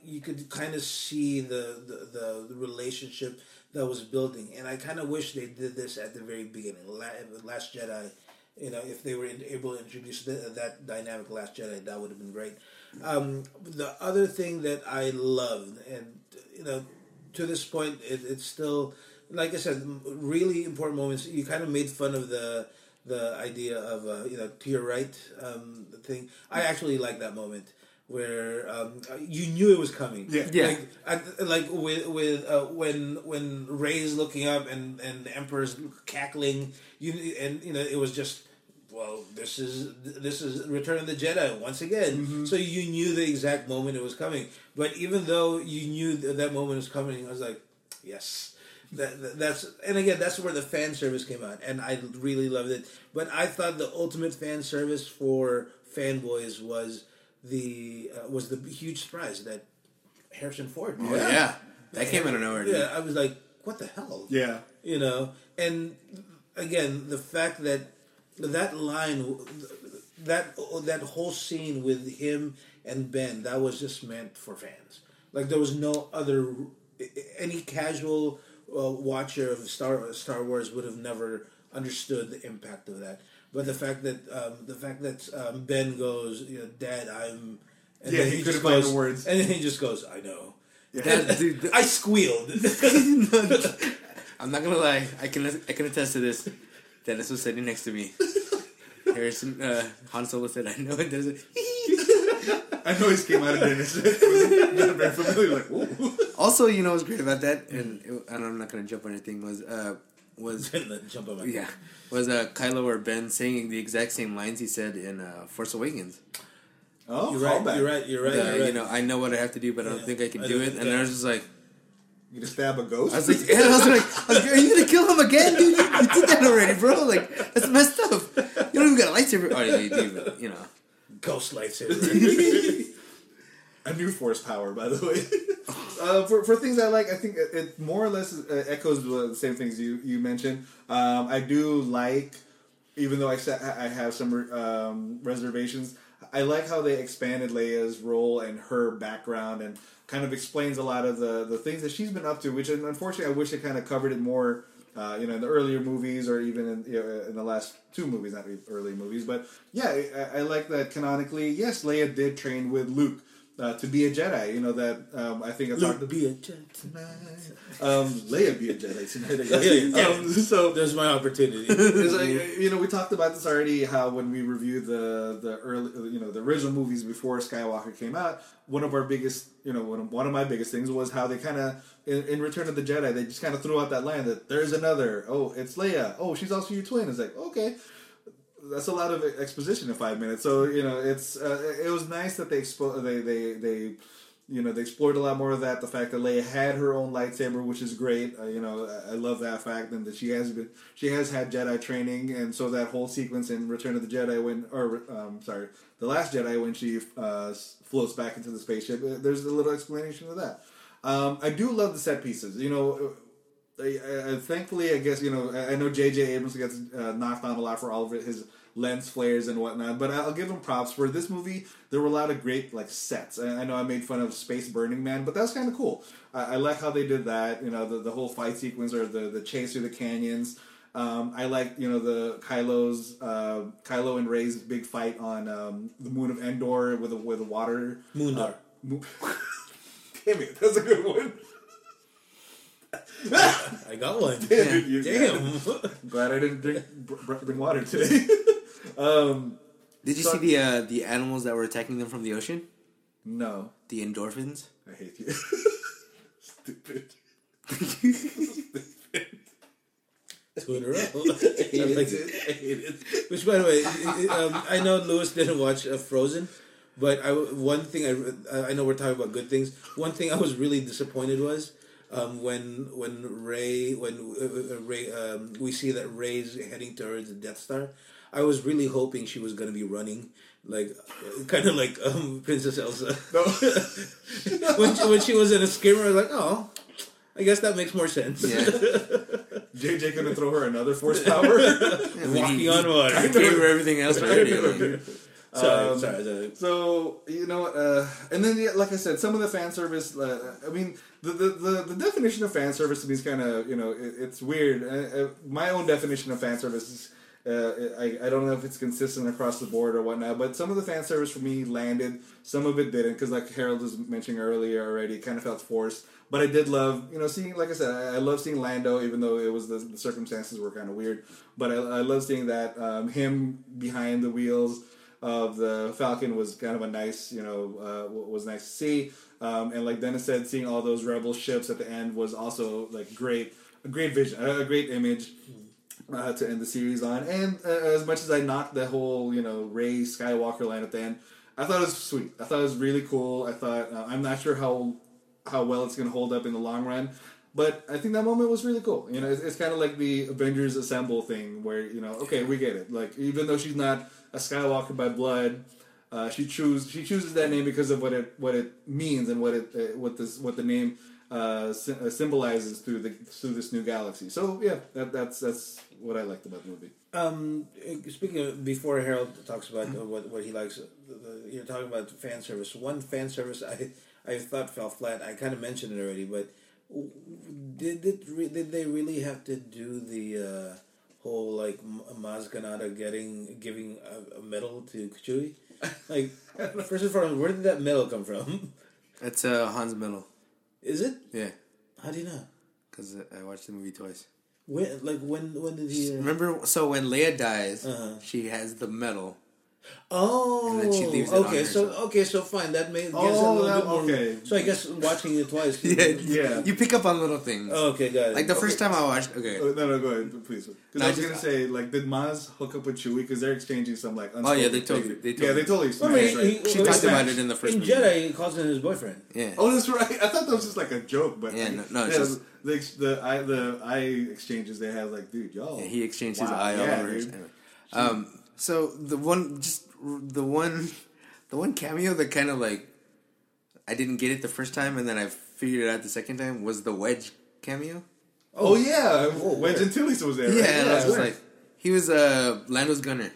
you could kind of see the, the, the, the relationship that was building. And I kind of wish they did this at the very beginning. Last Jedi, you know, if they were able to introduce the, that dynamic Last Jedi, that would have been great. Um, the other thing that I loved, and, you know, to this point, it, it's still, like I said, really important moments. You kind of made fun of the the idea of, uh, you know, to your right um, thing. I actually like that moment where um, you knew it was coming. Yeah, yeah. Like, I, like with with uh, when when Rey's looking up and, and the Emperor's cackling, you and you know it was just, well, this is this is Return of the Jedi once again. Mm-hmm. So you knew the exact moment it was coming. But even though you knew that, that moment was coming, I was like, yes. That, that that's and again that's where the fan service came out, and I really loved it. But I thought the ultimate fan service for fanboys was the uh, was the huge surprise that Harrison Ford. Oh yeah, yeah. That came out of nowhere. Dude. Yeah, I was like, what the hell? Yeah, you know. And again, the fact that that line, that that whole scene with him and Ben, that was just meant for fans. Like there was no other any casual uh, watcher of Star Star Wars would have never understood the impact of that. But the fact that um, the fact that um, Ben goes, you know, Dad, I'm, and yeah, then he, he couldn't just find goes, the words, and then he just goes, I know. Yeah. That, dude, the, I squealed. I'm not gonna lie. I can I can attest to this. Dennis was sitting next to me. Harrison uh, Han Solo said, "I know it doesn't." I know he came out of Dennis. It was not very familiar. Like, ooh. Also, you know what's great about that, and, it, and I'm not gonna jump on anything. Was uh was Jump on my yeah was uh Kylo or Ben saying the exact same lines he said in uh, Force Awakens. Oh, You're right, callback. you're right. You're right. Uh, You're right. You know, I know what I have to do, but I don't Yeah. think I can I do don't- it. And yeah. I was just like, You just stab a ghost. I was like, yeah, I was like, I was like, are you gonna kill him again, dude? You, you did that already, bro. Like, that's messed up. You don't even got a lightsaber. Oh, yeah, you do, but you know. Ghost lightsaber. A new force power, by the way. uh, for for things I like, I think it, it more or less uh, echoes the same things you you mentioned. Um, I do like, even though I sa- I have some um, reservations. I like how they expanded Leia's role and her background, and kind of explains a lot of the, the things that she's been up to. Which, unfortunately, I wish they kind of covered it more. Uh, you know, in the earlier movies, or even in you know, in the last two movies, not the early movies. But yeah, I, I like that canonically. Yes, Leia did train with Luke. Uh, to be a Jedi, you know that um, I think I talked Luke, be a Jedi tonight. Um, Leia be a Jedi tonight. I guess. Yeah, yeah. Um, so There's my opportunity. it's like, you know, we talked about this already. How when we reviewed the the early, you know, the original movies before Skywalker came out, one of our biggest, you know, one of, one of my biggest things was how they kind of in, in Return of the Jedi, they just kind of threw out that line that there's another. Oh, it's Leia. Oh, she's also your twin. It's like, okay. That's a lot of exposition in five minutes. So you know, it's uh, it was nice that they expo- they they they you know they explored a lot more of that. The fact that Leia had her own lightsaber, which is great. Uh, you know, I love that fact, and that she has been she has had Jedi training, and so that whole sequence in Return of the Jedi when or um, sorry, The Last Jedi when she uh, floats back into the spaceship. There's a little explanation of that. Um, I do love the set pieces. You know. I, I, thankfully, I guess, you know, I, I know J J Abrams gets uh, knocked on a lot for all of it, his lens flares and whatnot, but I'll give him props. For this movie, there were a lot of great, like, sets. I, I know I made fun of Space Burning Man, but that was kind of cool. I, I like how they did that, you know, the, the whole fight sequence or the, the chase through the canyons. Um, I like, you know, the Kylo's, uh, Kylo and Rey's big fight on um, the moon of Endor with a, with a water... Moondar. Uh, mo- Damn it, that's a good one. I got one. Damn. You- Damn. Glad I didn't drink br- bring water today. um, Did you so- see the uh, the animals that were attacking them from the ocean? no, The endorphins. I hate you. Stupid. Two in a row. I hate it. I hate it. Which, by the way, um, I know Lewis didn't watch uh, Frozen, but I, one thing I, I know we're talking about good things. One thing I was really disappointed was um, when when Rey when uh, Rey um, we see that Rey's heading towards the Death Star. I was really hoping she was going to be running, like kind of like um, Princess Elsa. No. when she, when she was in a skimmer, I was like, oh, I guess that makes more sense. Yeah. J J gonna throw her another force power. Walking on water. He gave her everything else already. Like, Sorry, Um, sorry, sorry. So you know, uh, and then yeah, like I said, some of the fan service. Uh, I mean, the, the the the definition of fan service to me is kind of you know it, it's weird. Uh, uh, my own definition of fan service is. Uh, I, I don't know if it's consistent across the board or whatnot, but some of the fan service for me landed, some of it didn't, because like Harold was mentioning earlier already, it kind of felt forced. But I did love, you know, seeing, like I said, I, I love seeing Lando, even though it was the, the circumstances were kind of weird. But I, I love seeing that um, him behind the wheels of the Falcon was kind of a nice, you know, uh, was nice to see. Um, and like Dennis said, seeing all those rebel ships at the end was also like great, a great vision, a great image. Uh, to end the series on, and uh, as much as I knocked the whole, you know, Rey Skywalker line at the end, I thought it was sweet. I thought it was really cool. I thought uh, I'm not sure how how well it's going to hold up in the long run, but I think that moment was really cool. You know, it's, it's kind of like the Avengers Assemble thing, where you know, okay, we get it. Like even though she's not a Skywalker by blood, uh, she choose she chooses that name because of what it what it means and what it uh, what this what the name. Uh, symbolizes through the through this new galaxy. So yeah, that, that's that's what I liked about the movie. Um, speaking of, before Harold talks about uh, what what he likes, uh, the, you're talking about fan service. One fan service I I thought fell flat. I kind of mentioned it already, but did it re- did they really have to do the uh, whole like Maz Kanata getting giving a, a medal to Chewie? Like first and foremost, where did that medal come from? It's uh, Han's medal. Is it? Yeah. How do you know? Because I watched the movie twice. When, like when? When did he? Uh... Remember? So when Leia dies, uh-huh. she has the medal. Oh, and then she leaves it okay. on so herself. okay, so fine. That may gives Oh, it a little that- bit more. okay. So I guess watching it twice. yeah, Yeah. You pick up on little things. Oh, okay, got it. Like the okay. first time I watched. Okay. Oh, no, no, go ahead, please. Because No, I was I gonna just- say, like, did Maz hook up with Chewie? Because they're exchanging some like. Oh, yeah, they unspoken totally- thing. they yeah, totally- they totally. Well, I mean, smashed, he- right? he- She well, talked he- about it in the first In movie. Jedi, he calls him his boyfriend. Yeah. Oh, that's right. I thought that was just like a joke, but Yeah, like, no- no, it's yeah, just- the ex- the eye the eye exchanges they have, like, dude, y'all. Yeah, he exchanged his Wow, eye all yeah, over. his- dude. Anyway. Um. So the one, just the one, the one cameo that kind of like, I didn't get it the first time, and then I figured it out the second time was the Wedge cameo. Oh yeah, Oh, Wedge where? Antilles was there. Yeah, right? and I was just where? like, he was uh Lando's gunner.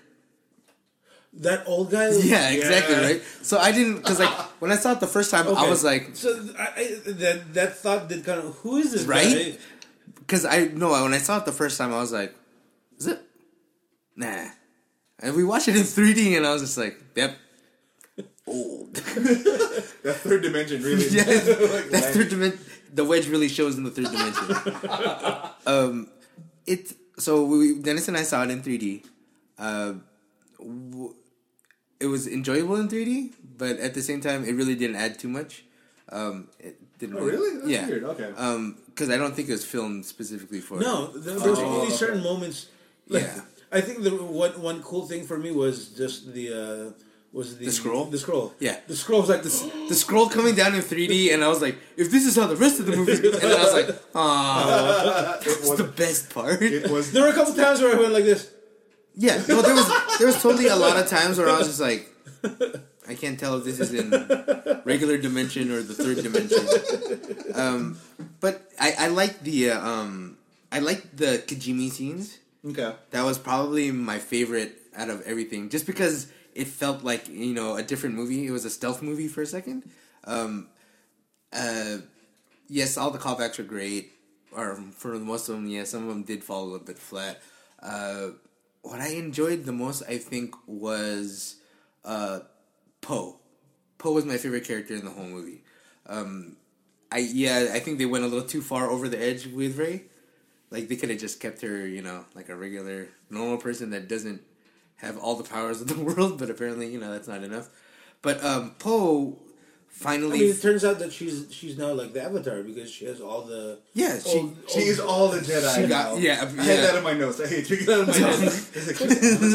That old guy. Yeah, exactly, Yeah. right. So I didn't because like when I saw it the first time, I Okay. was like, So I, I, that that thought did kind of who is this Right? guy? because I no when I saw it the first time, I was like, is it? Nah. And we watched it in three D, and I was just like, yep. Old. That third dimension really. Yeah, like, that third dimension. The wedge really shows in the third dimension. um, it so we Dennis and I saw it in three D. Uh, w- it was enjoyable in three D, but at the same time, it really didn't add too much. Um, it didn't. Oh really? That's yeah. weird. Okay. Um, because I don't think it was filmed specifically for. No, there, there was Oh, only okay. certain moments. Like, Yeah. I think the one one cool thing for me was just the uh, was the The scroll? The scroll. Yeah. The scroll was like The, the scroll coming down in three D, and I was like, if this is how the rest of the movie, and then I was like, ah, it it's was. the best part. It was. There were a couple times where I went like this. Yeah, no, there was there was totally a lot of times where I was just like, I can't tell if this is in regular dimension or the third dimension. Um, but I I like the uh, um I like the Kijimi scenes. Okay. That was probably my favorite out of everything, just because it felt like, you know, a different movie. It was a stealth movie for a second. Um, uh, yes, all the callbacks were great, or for most of them, yeah, some of them did fall a little bit flat. Uh, what I enjoyed the most, I think, was uh, Poe. Poe was my favorite character in the whole movie. Um, I yeah, I think they went a little too far over the edge with Rey. Like, they could have just kept her, you know, like a regular, normal person that doesn't have all the powers of the world, but apparently, you know, that's not enough. But um, Poe finally... I mean, it turns out that she's she's now like the Avatar because she has all the yeah, she... old- She is all the Jedi. She got- now. yeah, I yeah. had that in my notes. I hate you. Get out of my notes. It's like, she's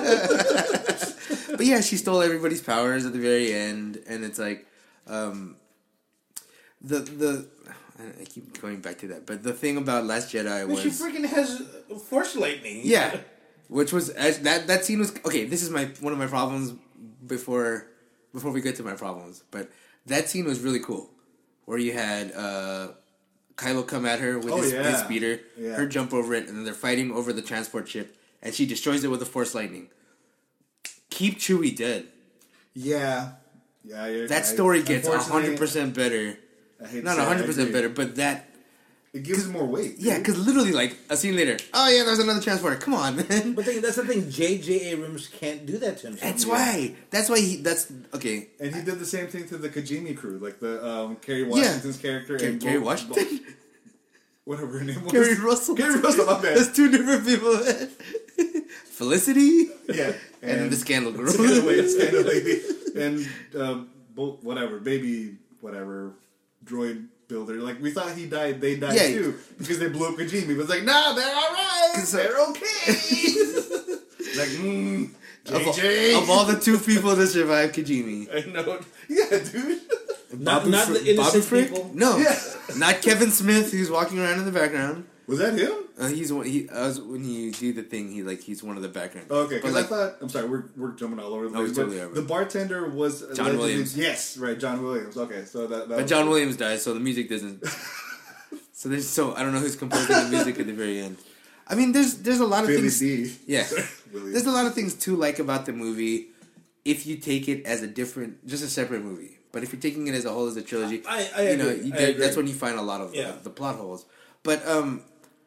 Avatar. But yeah, she stole everybody's powers at the very end, and it's like... Um, the... the I keep going back to that, but the thing about Last Jedi I mean, was... she freaking has force lightning. Yeah, which was as- that that scene was okay. This is my one of my problems before before we get to my problems, but that scene was really cool, where you had uh, Kylo come at her with Oh, his, yeah. his speeder, Yeah. her jump over it, and then they're fighting over the transport ship, and she destroys it with the Force lightning. Keep Chewie dead. Yeah, yeah. I, That I- story gets a unfortunately, hundred percent better. I hate to Not say a it, I hundred percent agree. better, but that. It gives it more weight. Yeah, dude. because literally, like a scene later, oh yeah, there's another transporter. Come on, man. But think, that's the thing. J J. Abrams can't do that to himself. That's why. That's why he. That's okay. And he did the same thing to the Kajimi crew, like the um, Kerry Washington's character. Car- and Kerry Bo- Washington. Bo- whatever her name was. Kerry Russell. Kerry Russell. My bad. That's two different people. Felicity. Yeah, And, then the Scandal Girl. Scandal lady, Scandal lady, and um, bo- whatever baby, whatever droid builder. Like we thought he died, they died Yeah. too because they blew up Kajimi. But it's like, nah, they're all right. 'Cause, uh, They're okay. like, mm, Of, all- J J. of all the two people to survive Kajimi. I know. Yeah, dude. Not, Babu not Fr- the innocent Babu Frick? people. No, Yeah. not Kevin Smith, who's walking around in the background. Was that him? Uh, he's one. He uh, when you do the thing, he like he's one of the background. Okay, But, because like, I thought I'm sorry, we're we're jumping all over the No, place. we but totally are. the bartender was John allegedly- Williams. Yes, right, John Williams. Okay, so that, that but was- John Williams dies, so the music doesn't. so there's so I don't know who's composing the music at the very end. I mean, there's there's a lot of Billy things. D. Yeah, Williams. there's a lot of things to like about the movie. If you take it as a different, just a separate movie, but if you're taking it as a whole as a trilogy, I- I you know, agree. you, I that- agree. that's when you find a lot of Yeah. the, the plot holes. But um,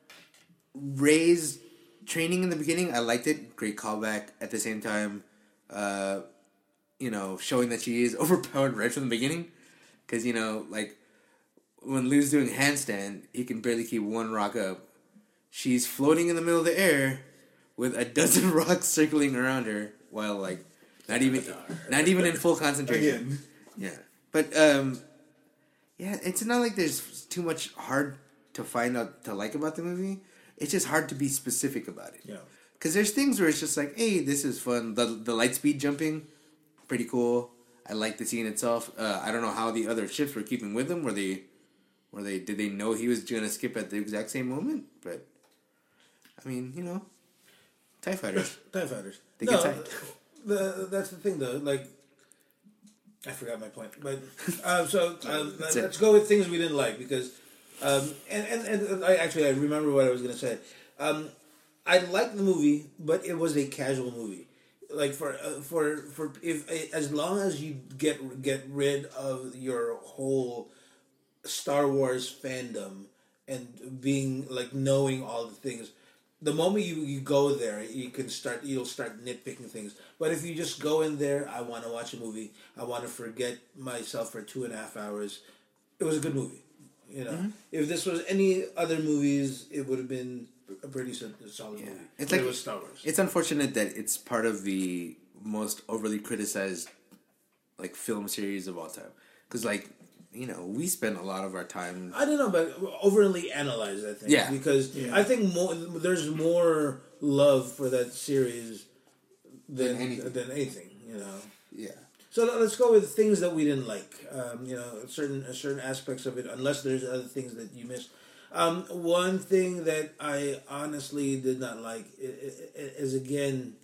Rey's training in the beginning, I liked it. Great callback. At the same time, uh, you know, showing that she is overpowered right from the beginning, because you know, like when Lou's doing handstand, he can barely keep one rock up. She's floating in the middle of the air with a dozen rocks circling around her, while like not even not even in full concentration. Again. Yeah, but um, yeah, it's not like there's too much hard to find out to like about the movie. It's just hard to be specific about it. Yeah. Because there's things where it's just like, hey, this is fun. The the light speed jumping, pretty cool. I like the scene itself. Uh, I don't know how the other ships were keeping with him. Were they, were they? Did they know he was gonna skip at the exact same moment? But, I mean, you know, TIE fighters. TIE fighters. They no, get tight. The, that's the thing, though. Like, I forgot my point. But uh, so uh, That's let's it. go with things we didn't like because, um, and, and and I actually I remember what I was gonna say. Um, I liked the movie, but it was a casual movie. Like for uh, for for if as long as you get get rid of your whole Star Wars fandom and being like knowing all the things, the moment you, you go there, you can start you'll start nitpicking things. But if you just go in there, I want to watch a movie. I want to forget myself for two and a half hours. It was a good movie. You know, Mm-hmm. if this was any other movies, it would have been a pretty so- solid Yeah. movie. It's But like- it was Star Wars. It's unfortunate that it's part of the most overly criticized, like, film series of all time. Because, like, you know, we spend a lot of our time. I don't know, but overly analyzed. I think. Yeah. Because I think more. There's more love for that series than Than anything. Than anything. You know. Yeah. So let's go with things that we didn't like. Um, you know, certain certain aspects of it. Unless there's other things that you missed. Um, one thing that I honestly did not like i- i- i- is again.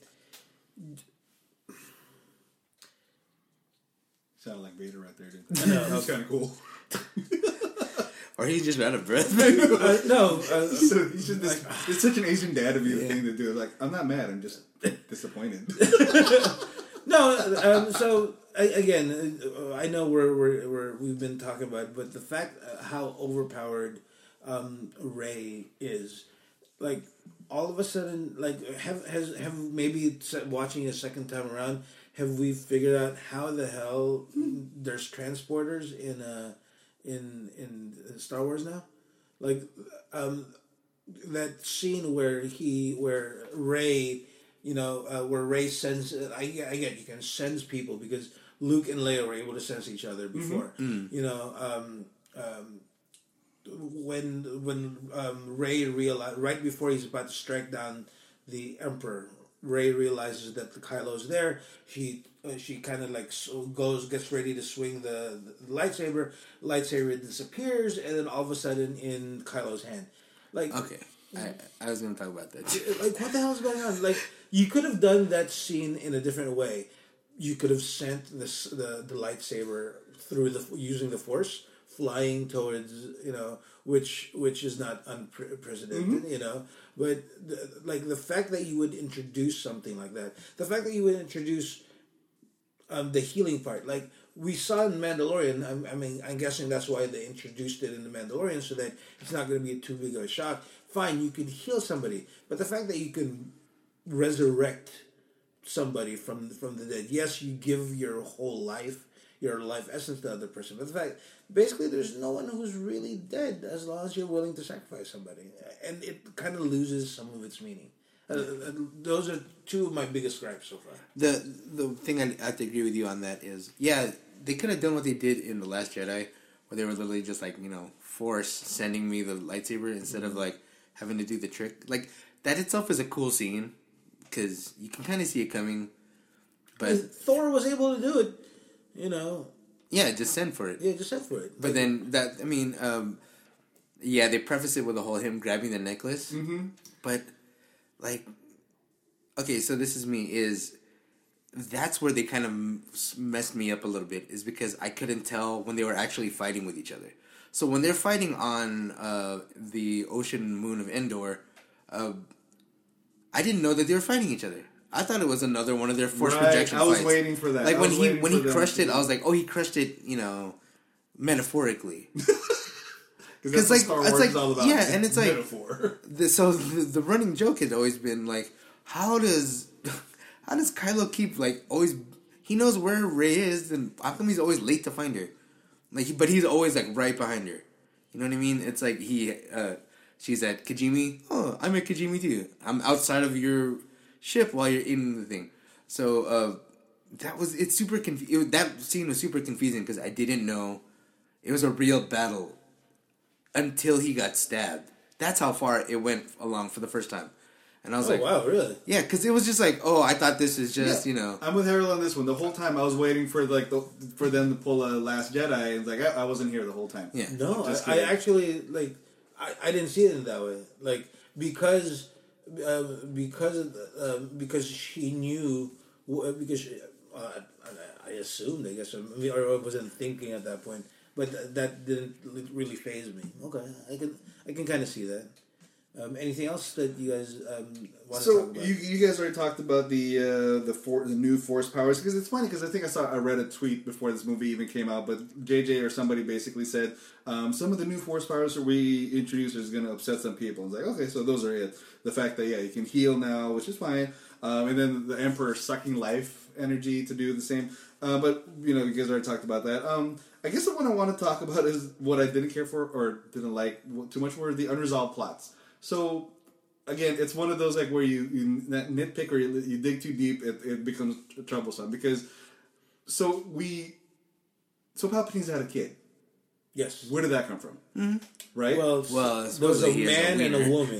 Sounded like Vader right there, dude. I know. That was kind of cool. Or he's just out of breath. Uh, no, uh, So he's just this, it's such an Asian dad of you thing to do. Like, I'm not mad. I'm just disappointed. no. Um, so I, again, uh, I know we're, we're we're we've been talking about, it, but the fact uh, how overpowered um, Rey is, like all of a sudden, like have has have maybe se- watching a second time around, have we figured out how the hell there's transporters in uh in in Star Wars now, like um that scene where he where Rey, you know, uh, where Rey sends. I, I get you can sense people because Luke and Leia were able to sense each other before. You know, um, um, when when um, Rey realized right before he's about to strike down the Emperor, Rey realizes that the Kylo's there. She uh, she kind of like so goes gets ready to swing the, the lightsaber. Lightsaber disappears, and then all of a sudden in Kylo's hand, like Okay. I, I was going to talk about that. too. like what the hell's going on? Like you could have done that scene in a different way. You could have sent this the the lightsaber through the using the Force, flying towards you know which which is not unprecedented, you know. But the, like the fact that you would introduce something like that, the fact that you would introduce um, the healing part. Like we saw in Mandalorian. I, I mean, I'm guessing that's why they introduced it in the Mandalorian, so that it's not going to be too big of a shock. Fine, you could heal somebody, but the fact that you can resurrect somebody from from the dead, yes, you give your whole life, your life essence to the other person. But the fact, basically, there's no one who's really dead as long as you're willing to sacrifice somebody, and it kind of loses some of its meaning. Uh, those are two of my biggest gripes so far. The the thing I, I have to agree with you on that is, yeah, they could have done what they did in The Last Jedi, where they were literally just like, you know, Force sending me the lightsaber instead of like having to do the trick. Like that itself is a cool scene because you can kind of see it coming. But Thor was able to do it, you know. Yeah, just send for it. Yeah, just send for it. But then that, I mean, um, yeah, they preface it with the whole him grabbing the necklace. Mm-hmm. But like, okay, so this is me, is that's where they kind of messed me up a little bit, is because I couldn't tell when they were actually fighting with each other. So when they're fighting on uh, the ocean moon of Endor, uh, I didn't know that they were fighting each other. I thought it was another one of their force right. projection I was fights. waiting for that. Like I when was he waiting when for he them crushed to- it, I was like, oh, he crushed it, you know, metaphorically. Because like, like, Star it's Wars like- is all about. yeah, and it's like- metaphor. The, so the, the running joke has always been like, how does how does Kylo keep like always? He knows where Rey is, and how come he's always late to find her? Like, he, but he's always like right behind her. You know what I mean? It's like he, uh, she's at Kijimi. Oh, I'm at Kijimi too. I'm outside of your ship while you're in the thing. So uh, that was it's super confusing. That scene was super confusing because I didn't know it was a real battle until he got stabbed. That's how far it went along for the first time. And I was Oh, like, wow, really? yeah, because it was just like, oh, I thought this is just, Yeah. you know. I'm with Harold on this one. The whole time I was waiting for like the, for them to pull a Last Jedi, and like I, I wasn't here the whole time. Yeah. No, Just I, I kidding. actually like. I, I didn't see it in that way. Like because uh, because uh, because she knew because she, uh, I, I assumed I guess I mean, or I wasn't thinking at that point, but th- that didn't really faze me. Okay, I can I can kind of see that. Um, anything else that you guys um, want to So talk about? you you guys already talked about the uh, the for, the new force powers, because it's funny because I think I saw I read a tweet before this movie even came out, but J J or somebody basically said um, some of the new force powers that we introduced is going to upset some people. It's like, okay, so those are it. The fact that yeah you can heal now, which is fine, um, and then the Emperor sucking life energy to do the same. Uh, but you know, you guys already talked about that. Um, I guess the one I want to talk about is what I didn't care for or didn't like too much were the unresolved plots. So, again, it's one of those like where you, you nitpick or you, you dig too deep, it, it becomes troublesome. Because, so we, so Palpatine's had a kid. Yes. Where did that come from? Mm-hmm. Right? Well, Well, there was a supposedly he is a man and a wiener. woman.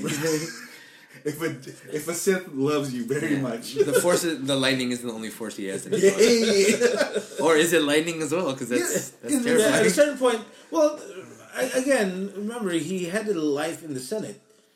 if a if a Sith loves you very much, The force, is, the lightning is the only force he has. In his yay! body. Or is it lightning as well? Because that's, that's Yeah, at a terrifying. certain point, well, I, again, remember he had a life in the Senate,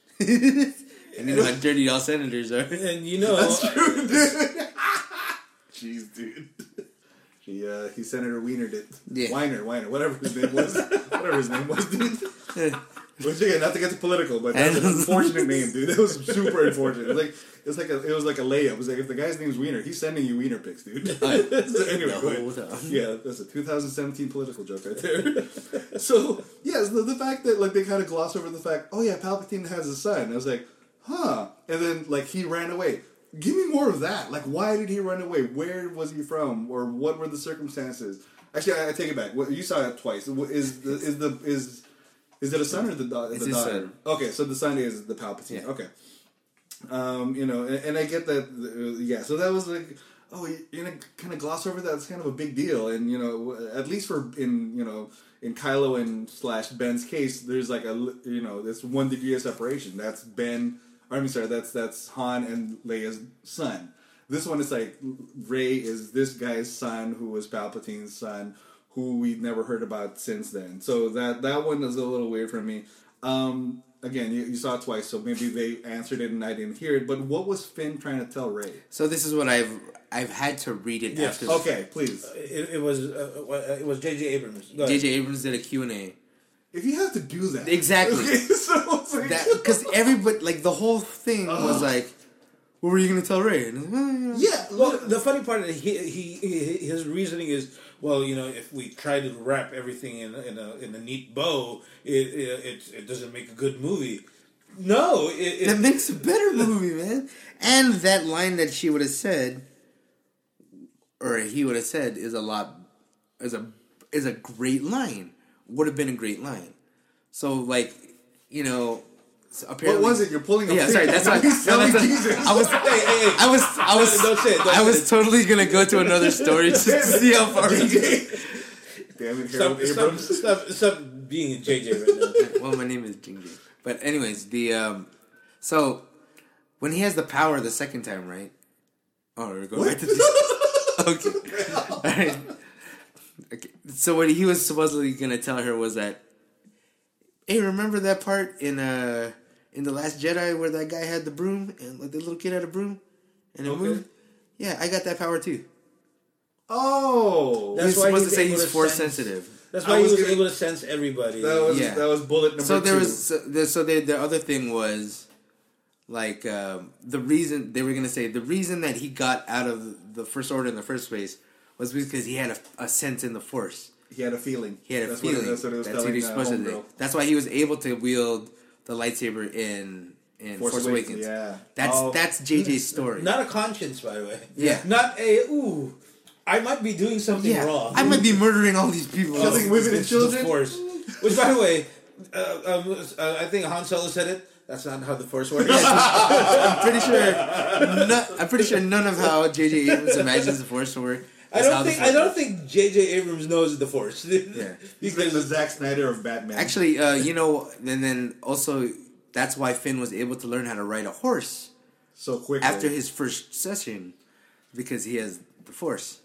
And you know how dirty all senators are. and you know, That's true, dude. Jeez, dude. He uh, he Senator Wiener did. Yeah. Weiner, Weiner, whatever his name was, whatever his name was, dude. Which again, not to get too political, but that's an unfortunate name, dude. That was super unfortunate. It was like it's like a, it was like a layup. It was like if the guy's name's Wiener, he's sending you Wiener pics, dude. So anyway, The go ahead. whole time. Yeah, that's a two thousand seventeen political joke right there. So yes, the, the fact that like they kind of gloss over the fact, oh yeah, Palpatine has a son. I was like, huh, and then like he ran away. Give me more of that. Like, why did he run away? Where was he from, or what were the circumstances? Actually, I, I take it back. What, you saw it twice. Is the is the is is it a son or the, da- It's the his daughter? son. Okay, so the son is the Palpatine. Yeah. Okay, um, you know, and, and I get that. Uh, yeah, so that was like, oh, you're gonna kind of gloss over that. It's kind of a big deal, and you know, at least for in you know in Kylo and slash Ben's case, there's like a you know, there's one degree of separation. That's Ben. I mean, sorry, that's that's Han and Leia's son. This one is like Rey is this guy's son who was Palpatine's son, who we've never heard about since then. So that that one is a little weird for me. Um, again, you, you saw it twice, so maybe they answered it and I didn't hear it. But what was Finn trying to tell Rey? So this is what I've I've had to read it Yes. after. Okay, please. it, it was uh, it was J J Abrams. Go ahead. J J Abrams did a Q and A. If you have to do that, Exactly. Okay, so it's like, That because everybody like the whole thing was like, what were you gonna tell Ray? And, "Oh, you know." Yeah, well, the funny part is he, he, he his reasoning is, well, you know, if we try to wrap everything in in a in a neat bow, it it, it, it doesn't make a good movie. No, it, it That makes a better movie, man. And that line that she would have said, or he would have said, is a lot, is a is a great line. Would have been a great line. So, like, you know, so apparently, What was it? You're pulling a yeah, finger. sorry, that's why. He's No, telling that's Jesus. I was, hey, hey, hey. I was, I was, Don't say it, don't I say was it. totally gonna go to another story just to see how far we get. Damn it, stop, Harold stop, Abrams. stop, stop being a J J right now. Well, my name is Jing Jing. But anyways, the um, so when he has the power the second time, right? Oh, we're going back to the okay. All right. Okay. So what he was supposedly gonna tell her was that, hey, remember that part in uh in the Last Jedi where that guy had the broom and like the little kid had a broom and it Okay. moved? Yeah, I got that power too. Oh, That's He's why supposed he's to say able he's to force sense- sensitive. That's I why he was was gonna- able to sense everybody. that was Yeah. that was bullet number So there two. was so, the, so the the other thing was like um, the reason they were gonna say the reason that he got out of the First Order in the first place was because he had a, a sense in the Force. He had a feeling. He had a that's feeling. What, that's what it was that's telling what he was uh, supposed to Homegirl. do. That's why he was able to wield the lightsaber in in Force, Force Awakens. Awakens, yeah. That's Oh. that's J J's story. Not a conscience, by the way. Yeah. Not a ooh. I might be doing something yeah, wrong. I might be murdering all these people. Killing women and It's children? The Force. Which, by the way, uh, um, uh, I think Han Solo said it. That's not how the Force works. I'm pretty sure. No, I'm pretty sure none of how J J Abrams imagines the Force to work. I is how don't the think. Force I don't works. think J J Abrams knows the Force. Yeah. He's like the Zack Snyder of Batman. Actually, uh, you know, and then also that's why Finn was able to learn how to ride a horse so quick after his first session because he has the Force.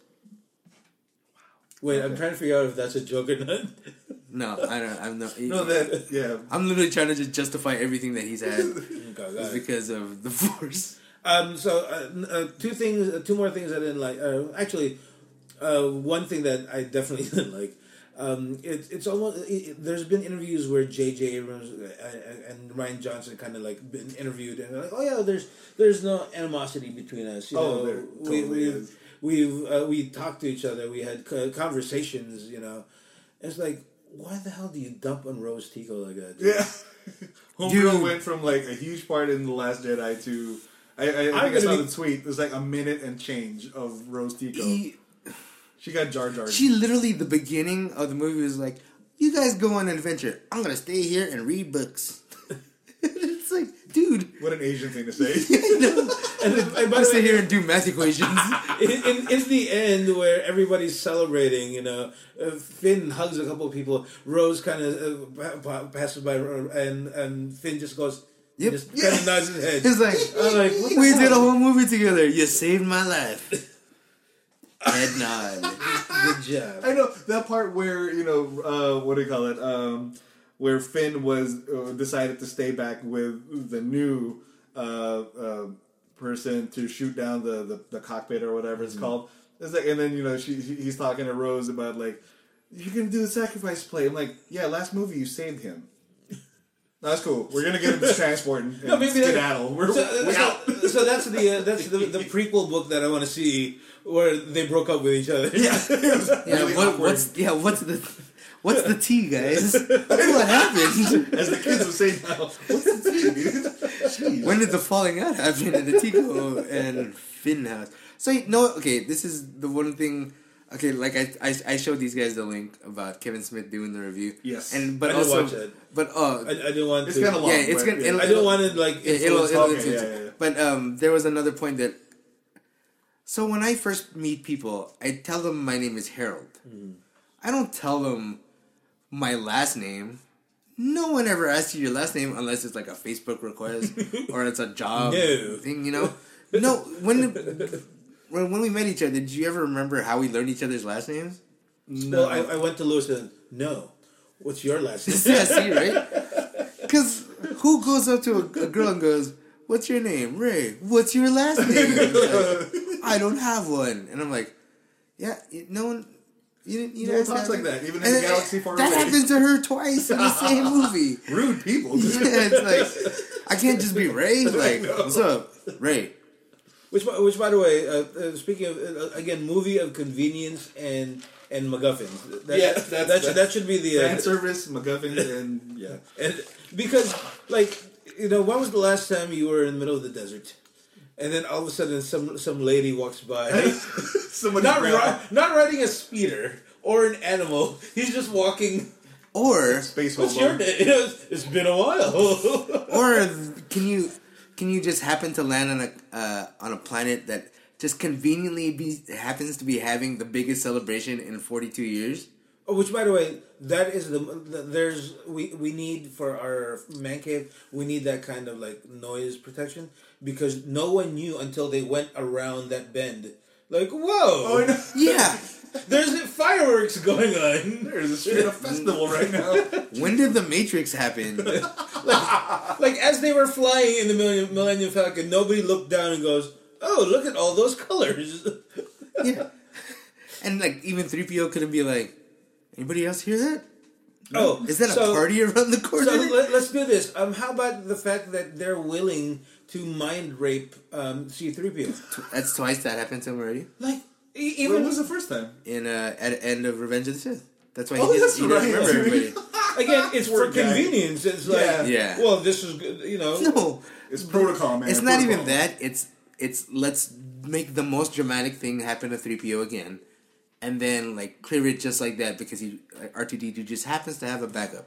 Wait, I'm trying to figure out if that's a joke or not. No, I don't. I'm not. No, that yeah. I'm literally trying to just justify everything that he's had Okay, got is it. because of the Force. Um, so uh, n- uh, two things, uh, two more things I didn't like. Uh, actually, uh, one thing that I definitely didn't like. Um, it, it's almost it, it- there's been interviews where J J Abrams uh, and Ryan Johnson kind of like been interviewed and they're like, oh yeah, there's there's no animosity between us. You Oh, know, there we, totally we've is. we've uh, we talked to each other. We had co- conversations. You know, it's like, why the hell do you dump on Rose Tico like that? dude? Yeah. Homegirl Dude. went from like a huge part in The Last Jedi to I, I, I I'm think I gonna saw be- the tweet. It was like a minute and change of Rose Tico. He, She got Jar Jar. she literally, the beginning of the movie was like, "You guys go on an adventure. I'm gonna stay here and read books." It's like, dude, What an Asian thing to say. And, the, and by I'm the gonna stay way, here and do math equations. in, in, in the end, where everybody's celebrating, you know, uh, Finn hugs a couple of people. Rose kind of uh, pa- pa- passes by, uh, and and Finn just goes, Yep. just kind of nods his head. It's like, I'm like, what the we hell? did a whole movie together. You saved my life. Head nod. Good job. I know that part where you know uh, what do you call it? Um, where Finn was uh, decided to stay back with the new uh, uh, person to shoot down the, the, the cockpit or whatever it's called. It's like, and then you know she, he- he's talking to Rose about like you're gonna do the sacrifice play. I'm like, yeah, last movie you saved him. That's cool. We're gonna get him to transport and, and No, maybe that- skedaddle. We're, So, we out. so, so that's the uh, that's the, the prequel book that I want to see where they broke up with each other. Yeah, Yeah, Really what, awkward. what's yeah? What's the what's the tea, guys? What happened? As the kids would say now, what's the tea, dude? Jeez. When did the falling out happen in the Tico and Finn house? So no, okay, this is the one thing. Okay, like I, I, I showed these guys the link about Kevin Smith doing the review. Yes. and but I didn't also, watch it. but uh, I, I didn't want It's to. kind of long. yeah, it's but, gonna. yeah. It'll, I didn't want to like. It- it'll, influence- it'll, Okay, influence yeah, it. yeah, yeah. But um, there was another point that. So when I first meet people, I tell them my name is Harold. I don't tell them my last name. No one ever asks you your last name unless it's like a Facebook request or it's a job No. thing, you know. No, when when when we met each other, did you ever remember how we learned each other's last names? Well, I, I went to Lewis and no. What's your last name? Yeah, see, right? Because who goes up to a, a girl and goes, "What's your name, Ray? What's your last name?" Like, I don't have one, and I'm like, "Yeah, you- no one." You didn't. You No one guys talks have like it?" that, even in And the it- galaxy far That away. happened to her twice in the same movie. Rude people. Yeah, it's like I can't just be Ray. Like, what's up, Ray? Which, by- which, by the way, uh, uh, speaking of uh, again, movie of convenience and and MacGuffins. That, Yeah, that, that's- that, should, that should be the uh, Fan service, MacGuffins, and yeah. and because like you know, when was the last time you were in the middle of the desert, and then all of a sudden some some lady walks by, Somebody not grab- ri- not riding a speeder or an animal. He's just walking. Or Space What's hobo. your name? It's been a while. or can you can you just happen to land on a uh, on a planet that just conveniently be happens to be having the biggest celebration in forty-two years? Oh, which, by the way, that is the, the there's we we need for our man cave. We need that kind of like noise protection because no one knew until they went around that bend. Like, whoa! Oh, no. Yeah. There's fireworks going on. There's a straight up festival right now. When did the Matrix happen? like, like as they were flying in the Millennium, Millennium Falcon, nobody looked down and goes, "Oh, look at all those colors." Yeah. And like even three P O couldn't be like, anybody else hear that? Oh, Is that a so- party around the corner? So let, let's do this. Um, how about the fact that they're willing to mind rape um, C three P O? That's twice that happened to him already. Like e- When even was the first time? In uh, at the end of Revenge of the Sith. That's why Oh, he, that's didn't, he right. didn't remember everybody. again, it's Poor for guy. convenience. It's like, Yeah. Yeah. well, this is good, you know. No, It's protocol, man. it's not Protocol. even that. It's it's let's make the most dramatic thing happen to three P O again, and then like clear it just like that because he like, R two D two just happens to have a backup.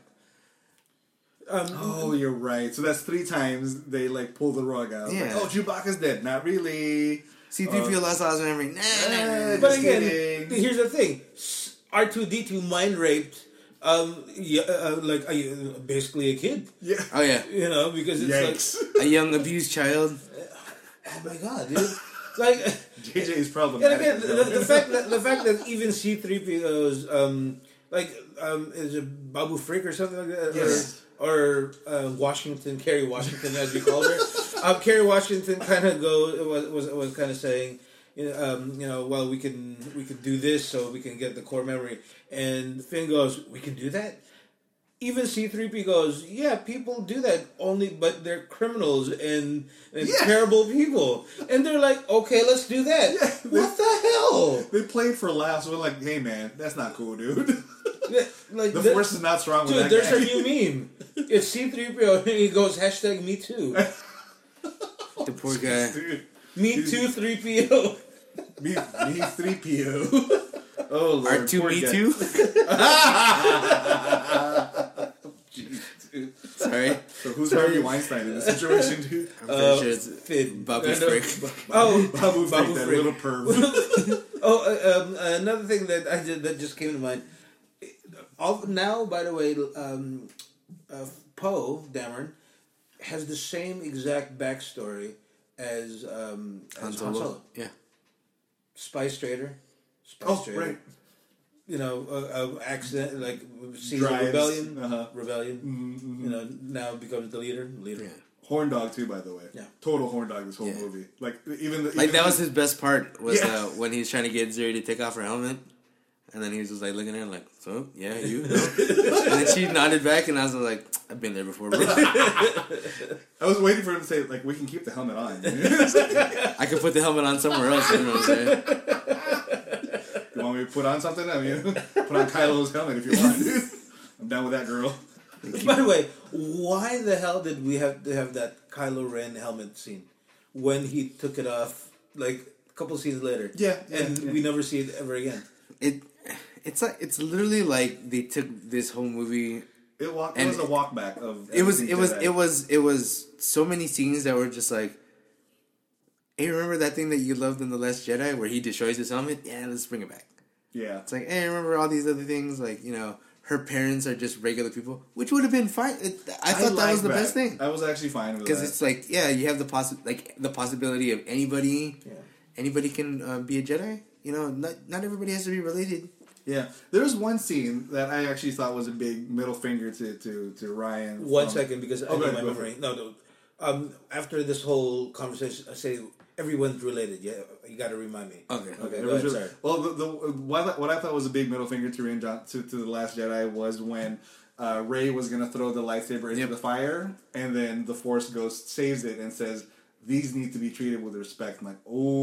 Um, Oh, you're right. So that's three times they like pull the rug out. Like, Yeah. oh, Chewbacca's dead. Not really. C three P O lost all his memory. Nah, nah, nah. but just again, kidding. here's the thing: R two D two mind raped, um, yeah, uh, like uh, basically a kid. Yeah. Oh yeah, You know, because it's Yikes. a young abused child. like, oh my god, dude, like. J J is And problematic. again, the, the fact that the fact that even C three P O's um like um is it Babu Frick or something like that, Yes. or, or uh, Washington, Kerry Washington as we call her, um, Kerry Washington kind of go was was was kind of saying, you know, um, you know, well we can we can do this so we can get the core memory, and Finn goes, we can do that. Even C three P goes, yeah, people do that only, but they're criminals and, and Yeah. terrible people. And they're like, okay, let's do that. Yeah. What the hell? They played for laughs. We're like, hey man, that's not cool, dude. Like, The the- force is not strong with dude, that there's guy. a new meme. It's C three P O and he goes, hashtag me too. The poor guy. Dude, Me too three P O. me, me three P O. Oh lord, R two poor me guy. too. Jeez, dude. Sorry, So who's Harvey Weinstein in this situation, dude? I'm pretty Uh, sure it's Finn. Babu Uh, no. Frick. Oh, Babu, Babu Frick, that Frick. little perv. Oh, uh, um, another thing that I did, that just came to mind. All, now, by the way, um, uh, Poe Dameron has the same exact backstory as um, Han as Han Solo. Solo. Yeah. Spice trader. Spice Oh, trader. right. You know, uh, uh, accident like sees Drives, a rebellion, uh-huh. rebellion. Mm-hmm. You know, now becomes the leader. Leader. Yeah. Horn dog too, by the way. Yeah. Total horn dog. This whole Yeah. movie, like even the, Like even that the- was his best part was Yeah. uh, when he was trying to get Zuri to take off her helmet, and then he was just like looking at her like, "So yeah, you." No? And then she nodded back, and I was like, "I've been there before, bro. I was waiting for him to say like, "We can keep the helmet on." I could put the helmet on somewhere else." You know what I'm saying? You want me to put on something? I mean, put on Kylo's helmet if you want. I'm down with that, girl. By the way, why the hell did we have to have that Kylo Ren helmet scene when he took it off like a couple scenes later? Yeah, yeah, and yeah. we never see it ever again. It, it's like it's literally like they took this whole movie. It walk. It And was a walk back of. It was. everything It was. Jedi. It was. It was so many scenes that were just like, "Hey, remember that thing that you loved in The Last Jedi where he destroys his helmet? Yeah, let's bring it back." Yeah. It's like, hey, remember all these other things? Like, you know, her parents are just regular people, which would have been fine. It, I thought that like was the best thing I was actually fine with because that. it's like, yeah, you have the possi- like the possibility of anybody, Yeah. anybody can uh, be a Jedi. You know, not not everybody has to be related. Yeah, there was one scene that I actually thought was a big middle finger to to, to Ryan. One from- second, because I Oh, know go my ahead, go memory. No, no. Um, after this whole conversation, I say everyone's related. Yeah, you got to remind me. Okay. Okay. It Go was ahead, just- sorry. well, the, the what, I- what I thought was a big middle finger to Rian John, to, to the Last Jedi was when uh, Rey was gonna throw the lightsaber into Yep. the fire, and then the Force Ghost saves it and says, these need to be treated with respect. I'm like,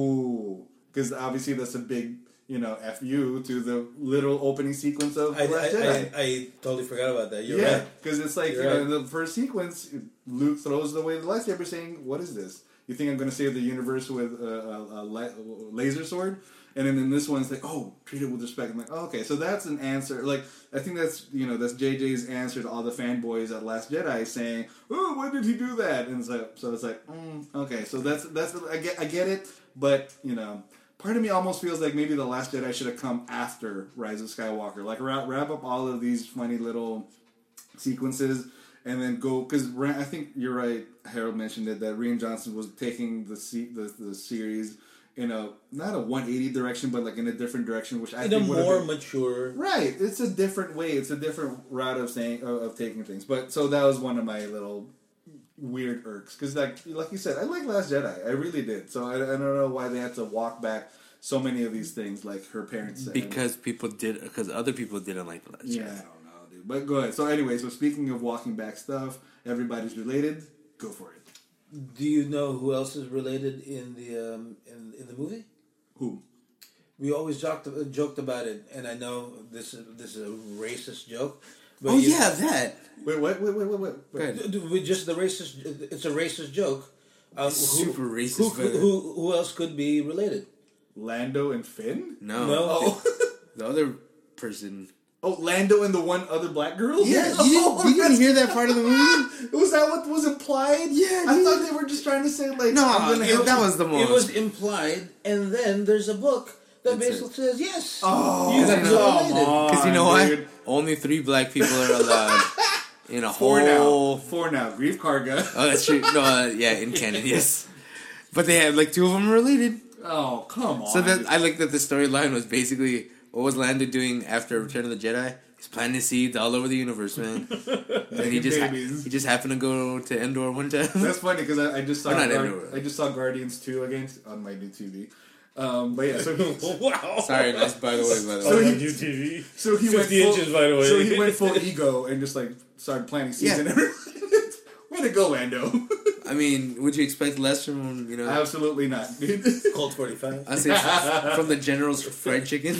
oh, because obviously that's a big, you know, F you to the literal opening sequence of I, Last I, Jedi. I, I totally forgot about that. You're yeah, right. because it's like, You're you know, right. in the first sequence, Luke throws away the lightsaber saying, what is this? You think I'm going to save the universe with a, a, a, li- a laser sword? And then in this one, it's like, oh, treat it with respect. I'm like, oh, okay, so that's an answer. Like, I think that's, you know, that's J J's answer to all the fanboys at Last Jedi saying, oh, why did he do that? And it's like, so it's like, mm, okay, so that's, that's, I get, I get it, but, you know, part of me almost feels like maybe The Last Jedi should have come after Rise of Skywalker. Like, wrap, wrap up all of these funny little sequences and then go, because I think you're right, Harold mentioned it, that Rian Johnson was taking the, the, the series in a not a one eighty direction, but like in a different direction, which I In think a would have more been, mature. right. It's a different way. It's a different route of saying of, of taking things. But so that was one of my little weird irks because, like like you said, I like Last Jedi. I really did. So I, I don't know why they had to walk back so many of these things, like her parents said. Because people did, because other people didn't like the Last Yeah, Jedi. I don't know, dude. But go ahead. So anyway, so speaking of walking back stuff, everybody's related. Go for it. Do you know who else is related in the um, in in the movie? Who? We always joked joked about it, and I know this is this is a racist joke. But Oh you- yeah, that. Wait, wait, wait, wait, wait, wait. Go ahead. d- d- with just the racist. It's a racist joke. Um, who- Super racist, Who, but- who, who who else could be related? Lando and Finn? No. No. Oh. The other person. Oh, Lando and the one other black girl? Yeah, you Oh, didn't, you didn't that's- hear that part of the movie? Was that what was implied? Yeah, I dude. thought they were just trying to say, like, No, I'm gonna it- help that you. was the most. It was implied, and then there's a book that That's basically says yes. Oh, you guys come are related. on. Because you know dude. what? Only three black people are allowed in a Four whole. now. Four now. Grief Karga. Oh, that's true. No, uh, yeah, in canon, yes. But they had like two of them are related. Oh, come on. So that I like that the storyline was basically what was Lando doing after Return of the Jedi? He's planting seeds all over the universe, man. And he just ha- babies. he just happened to go to Endor one time. That's funny because I, I just saw Or not Guard- Endor. I just saw Guardians two again on my new T V. Um, but yeah, so Wow. Sorry, that's by the way. By the So way, he- on U T V. so he went fifty full, inches, by the way. So he went full ego and just like started planting seeds Yeah. and everything. Way to go, Lando! I mean, would you expect less from you know? Absolutely not, dude. Colt forty-five. I say from the General's fried chicken.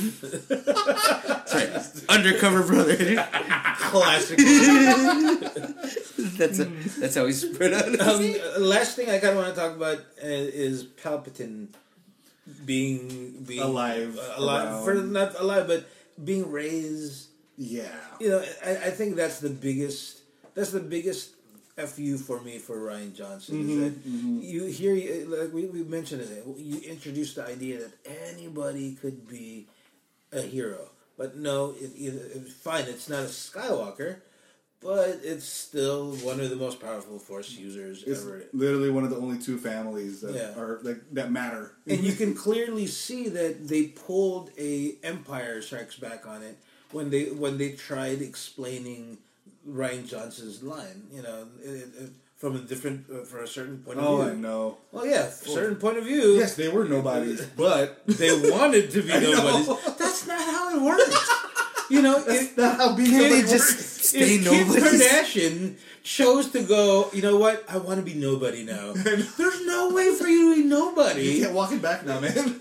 Sorry, undercover brother. Classic. that's a, that's how he spread out. um, last thing I kind of want to talk about uh, is Palpatine being being Alive, uh, alive around. for not alive, but being raised. Yeah. You know, I, I think that's the biggest. That's the biggest F U for me for Rian Johnson. Mm-hmm, Is that you hear, like we, we mentioned it, you introduced the idea that anybody could be a hero. But no, it, it, it, fine, it's not a Skywalker, but it's still one of the most powerful Force users It's ever. literally one of the only two families that Yeah. are like that matter. And you can clearly see that they pulled a Empire Strikes Back on it when they when they tried explaining Rian Johnson's line. You know, it, it, from a different, uh, from a certain point of Oh, I view. know. Well, yeah, certain point of view. Yes, they were nobodies, but They wanted to be I know. nobodies. That's not how it works. You know, that's if, not how being Can't somebody it just works. stay if Kim nobodies? Kardashian chose to go, you know what? I want to be nobody now. There's no way for you to be You nobody. can't walk it back now, man.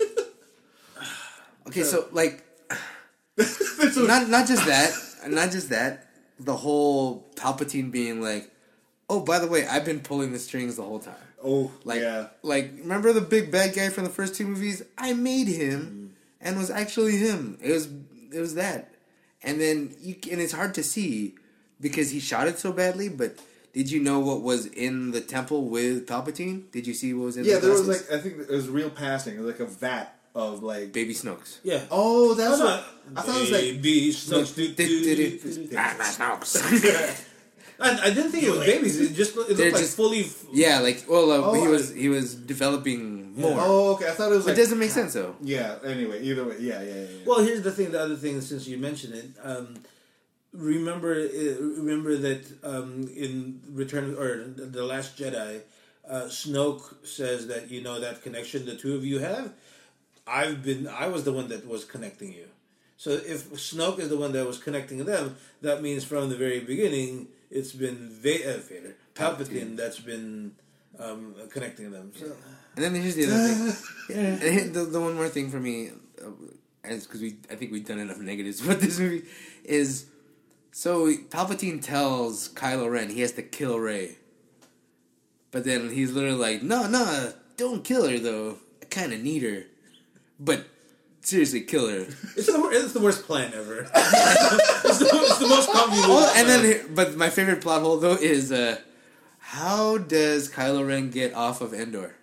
Okay, so like, That's what- not not just that, not just that. The whole Palpatine being like, oh, by the way, I've been pulling the strings the whole time. oh, Like, yeah. like remember the big bad guy from the first two movies? I made him, and was actually him. It was it was that, and then you and it's hard to see because he shot it so badly. But did you know what was in the temple with Palpatine? Did you see what was in? Yeah, the there was glasses? like I think it was real passing. It was like a vat of like. Baby Snokes. Yeah. Oh, that's Oh, what I thought it was like. Baby Snooks. do- do- do- do- do. Ah, my Snokes. I, I didn't think it was babies. It just it They're looked like just- fully. f- Yeah, like well, uh, Oh, he I- was he was developing more. Oh, okay. I thought it was But like. it doesn't make sense though. Yeah. Anyway, either way, yeah, yeah, yeah. yeah. Well, here's the thing. The other thing, since you mentioned it, um, remember uh, remember that um, in Return or the Last Jedi, uh, Snoke says that you know that connection the two of you have. I've been. I was the one that was connecting you. So if Snoke is the one that was connecting them, that means from the very beginning it's been Va- uh, Vader, Palpatine, that's been um, connecting them. So. And then here's the other thing. And the, the one more thing for me, uh, as because we I think we've done enough negatives with this movie, is so Palpatine tells Kylo Ren he has to kill Rey, but then he's literally like, no, no, don't kill her though. I kind of need her, but seriously, kill her. It's the it's the worst plan ever. it's, the, it's the most convoluted. Oh, and then, but my favorite plot hole though is uh, how does Kylo Ren get off of Endor?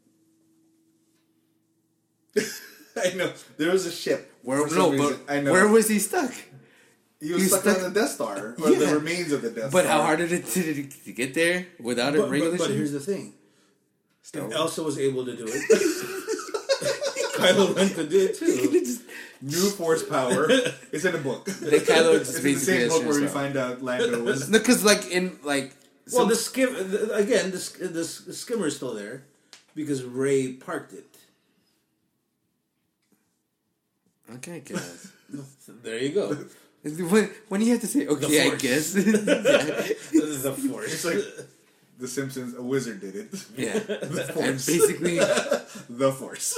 I know there was a ship. Where for no, some but reason. I know where was he stuck? he was he was stuck, stuck- on the Death Star or Yeah. the remains of the Death But Star. how hard did it to, to get there without a but, regular but, but ship? here's the thing: Star if Wars. Elsa was able to do it, Kylo Ren could do it too. New Force power. It's in a book. The Kylo it's just in the basically same has book where we Star. find out Lando was. No, because like in like Well, some- the skim the, again, the, sk- the, s- the skimmer is still there because Ray parked it. okay, guys. There you go. when when you have to say okay, I Force. guess. The Force. It's like The Simpsons. A wizard did it. yeah, and Force. basically, The Force.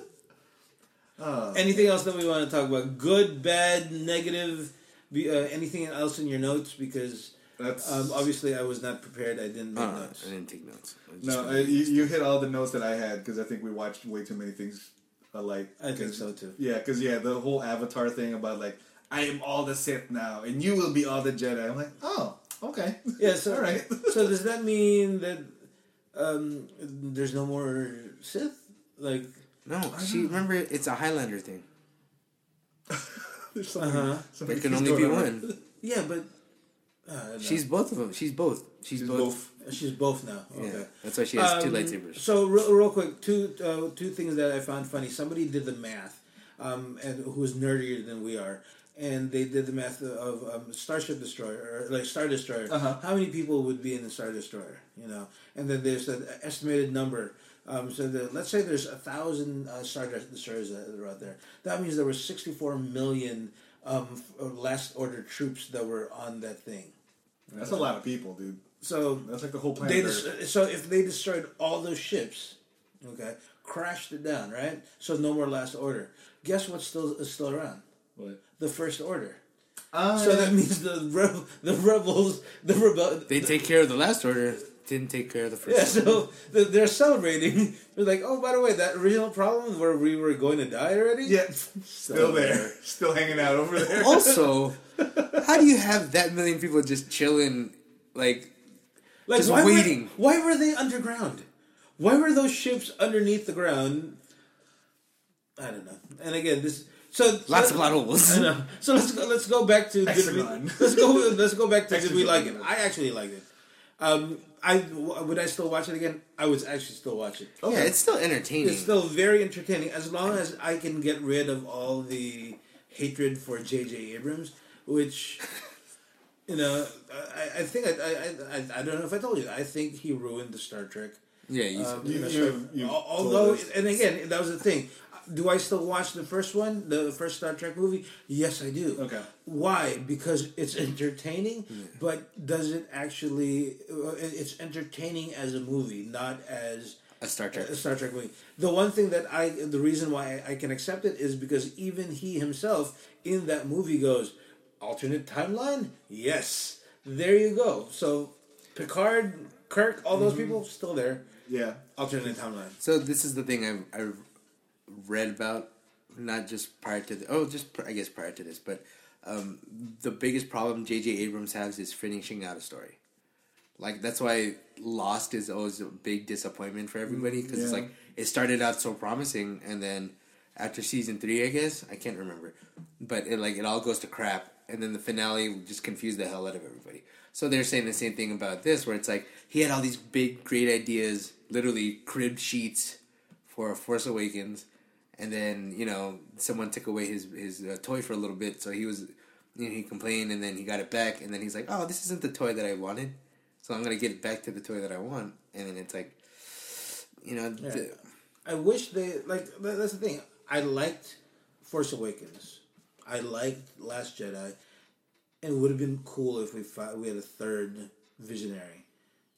Uh, Anything else that we want to talk about? Good, bad, negative? Be, uh, anything else in your notes? Because That's um, obviously I was not prepared. I didn't make uh, notes. I didn't take notes. I just no. wanted I, to- you, you hit all the notes that I had because I think we watched way too many things alike. I think 'Cause- so too. Yeah, because yeah, the whole Avatar thing about like I am all the Sith now and you will be all the Jedi. I'm like, oh, okay, Yeah. So all right. So does that mean that um, there's no more Sith? Like, no, she remember it's a Highlander thing. There's something, Uh-huh. something There can keeps only be going on. one. yeah, but uh, no. She's both of them. She's both. She's, She's both. both. she's both now. Yeah, Okay. that's why she has two Um, lightsabers. So real, real quick, two uh, two things that I found funny. Somebody did the math, um, and who was nerdier than we are, and they did the math of um, Starship Destroyer, or like Star Destroyer. Uh-huh. How many people would be in the Star Destroyer? You know, and then there's an estimated number. Um, so that let's say there's a thousand uh, Star Destroyers that are out there. That means there were sixty-four million um, last order troops that were on that thing. That's a lot of people, dude. So That's like the whole planet they Earth. des- so if they destroyed all those ships, okay, crashed it down, right? So no more last order. Guess what still is still around? What? The first order. Uh, So that means the rebel, the rebels, the rebel. They take care of the last order. Didn't take care of the first. Yeah, order. so th- they're celebrating. They're like, oh, by the way, that original problem where we were going to die already. yeah, still there, still hanging out over there. Also, how do you have that million people just chilling, like, Like, just why waiting? Were, why were they underground? Why were those ships underneath the ground? I don't know. And again, this so Lots so, of plot holes. I know. So let's go. Let's go back to. Did we, Hexagon. let's go. Let's go back to. Did we Hexagon. like it? I actually liked it. Um, I would I still watch it again? I would actually still watch it. Yeah, it's still entertaining. It's still very entertaining as long as I can get rid of all the hatred for J J Abrams, which, you know, I, I think I, I, I I don't know if I told you. I think he ruined the Star Trek. yeah, you Um, said You- you know, you- Star- you al- told although, us. and again, that was the thing. Do I still watch the first one, the first Star Trek movie? Yes, I do. Okay. Why? Because it's entertaining, but does it actually? uh, It's entertaining as a movie, not as a Star Trek. a Star Trek movie. The one thing that I, the reason why I can accept it is because even he himself in that movie goes, alternate timeline? Yes. There you go. So Picard, Kirk, all those people still there. Yeah. Alternate timeline. So this is the thing I've, I've read about, not just prior to the, oh, just pr- I guess prior to this, but um, the biggest problem J J Abrams has is finishing out a story. Like, that's why Lost is always a big disappointment for everybody, because it's Yeah. like, it started out so promising, and then after season three, I guess, I can't remember, but it like, it all goes to crap, and then the finale just confused the hell out of everybody. So they're saying the same thing about this, where it's like, he had all these big, great ideas, literally crib sheets for Force Awakens, and then, you know, someone took away his, his uh, toy for a little bit, so he was, you know, he complained, and then he got it back, and then he's like, oh, this isn't the toy that I wanted, so I'm going to get it back to the toy that I want, and then it's like, you know, Yeah. the, I wish they, like, that- that's the thing. I liked Force Awakens. I liked Last Jedi. And it would have been cool if we fi- we had a third visionary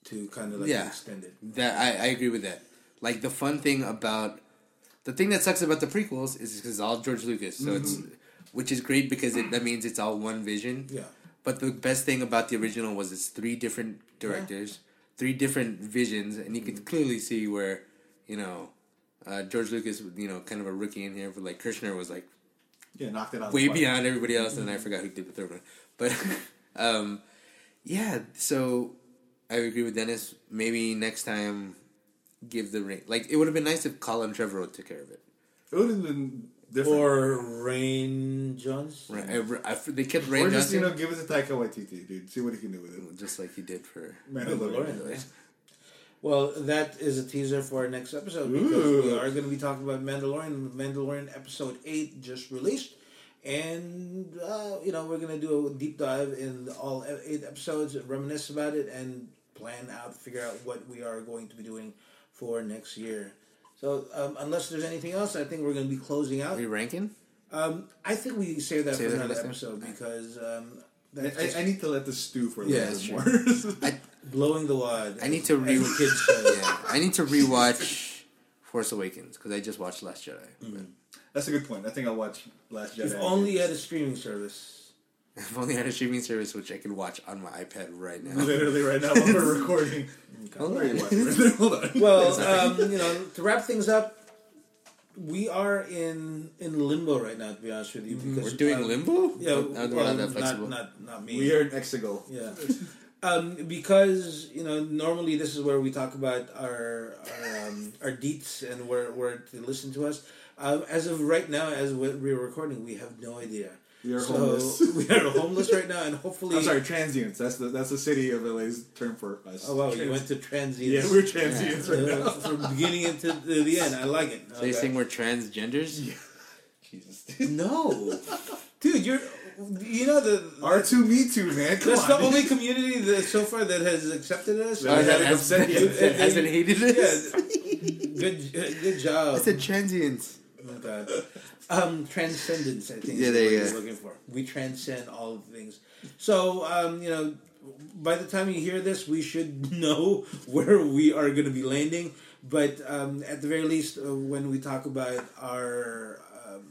to kind of like Yeah. extend it. That I, I agree with that. Like the fun thing about the thing that sucks about the prequels is because it's all George Lucas, so it's which is great because it that means it's all one vision. Yeah. But the best thing about the original was it's three different directors, three different visions, and you can clearly see where, you know, uh, George Lucas, you know, kind of a rookie in here. But like Kirshner was like Yeah, knocked it out. way of the park. beyond everybody else, and I forgot who did the third one. But um, yeah, so I agree with Dennis. Maybe next time, give the ring. Like it would have been nice if Colin Trevorrow took care of it. It would have been different. Or Rain Johnson. Right? I, I, they kept Rain or just, Johnson, you know, give it to Taika Waititi, dude. See what he can do with it. just like he did for. Mandalorian. Mandalorian. Well, that is a teaser for our next episode because Ooh. we are going to be talking about Mandalorian. Mandalorian episode eight just released, and uh, you know we're going to do a deep dive in all eight episodes, and reminisce about it, and plan out, figure out what we are going to be doing for next year. So, um, unless there's anything else, I think we're going to be closing out. Are you ranking? Um, I think we save that Save for that for another next time? episode because um, I, that's just I, I need to let this stew for a Yeah, little that's bit more. I, blowing the wad. I need to re- as the kids say. yeah, I need to rewatch Force Awakens because I just watched Last Jedi. But That's a good point. I think I'll watch Last Jedi. If only you had a streaming service. I've only had a streaming service which I can watch on my iPad right now. Literally right now while we're recording. Hold Where are you watching right there? Hold on. Well, um, you know, to wrap things up, we are in in limbo right now. To be honest with you, because We're doing um, limbo? Yeah, No, well, we're not that not, flexible. not not me. we are in Exegol. Yeah. Um, because you know, normally this is where we talk about our our, um, our deets and where where to listen to us. Um, as of right now, as we're recording, we have no idea. We are so homeless. we are homeless right now, and hopefully, I'm sorry, transients. That's the that's the city of L A's term for us. Oh wow, Trans- you went to transient. Yeah, we're transients right Uh, now. from beginning into the, the end. I like it. So you're saying we're transgenders? Jesus. No, dude, you're. You know the R two Me Too, man. Come that's on. the only community that so far that has accepted us. That Oh, has that been has, upset you. that hasn't hated us? Yeah, good, good job. I said transients. Oh, God. Um, transcendence, I think. Yeah, is there what you you're go. looking for. We transcend all of things. So, um, you know, by the time you hear this, we should know where we are going to be landing. But um, at the very least, uh, when we talk about our um,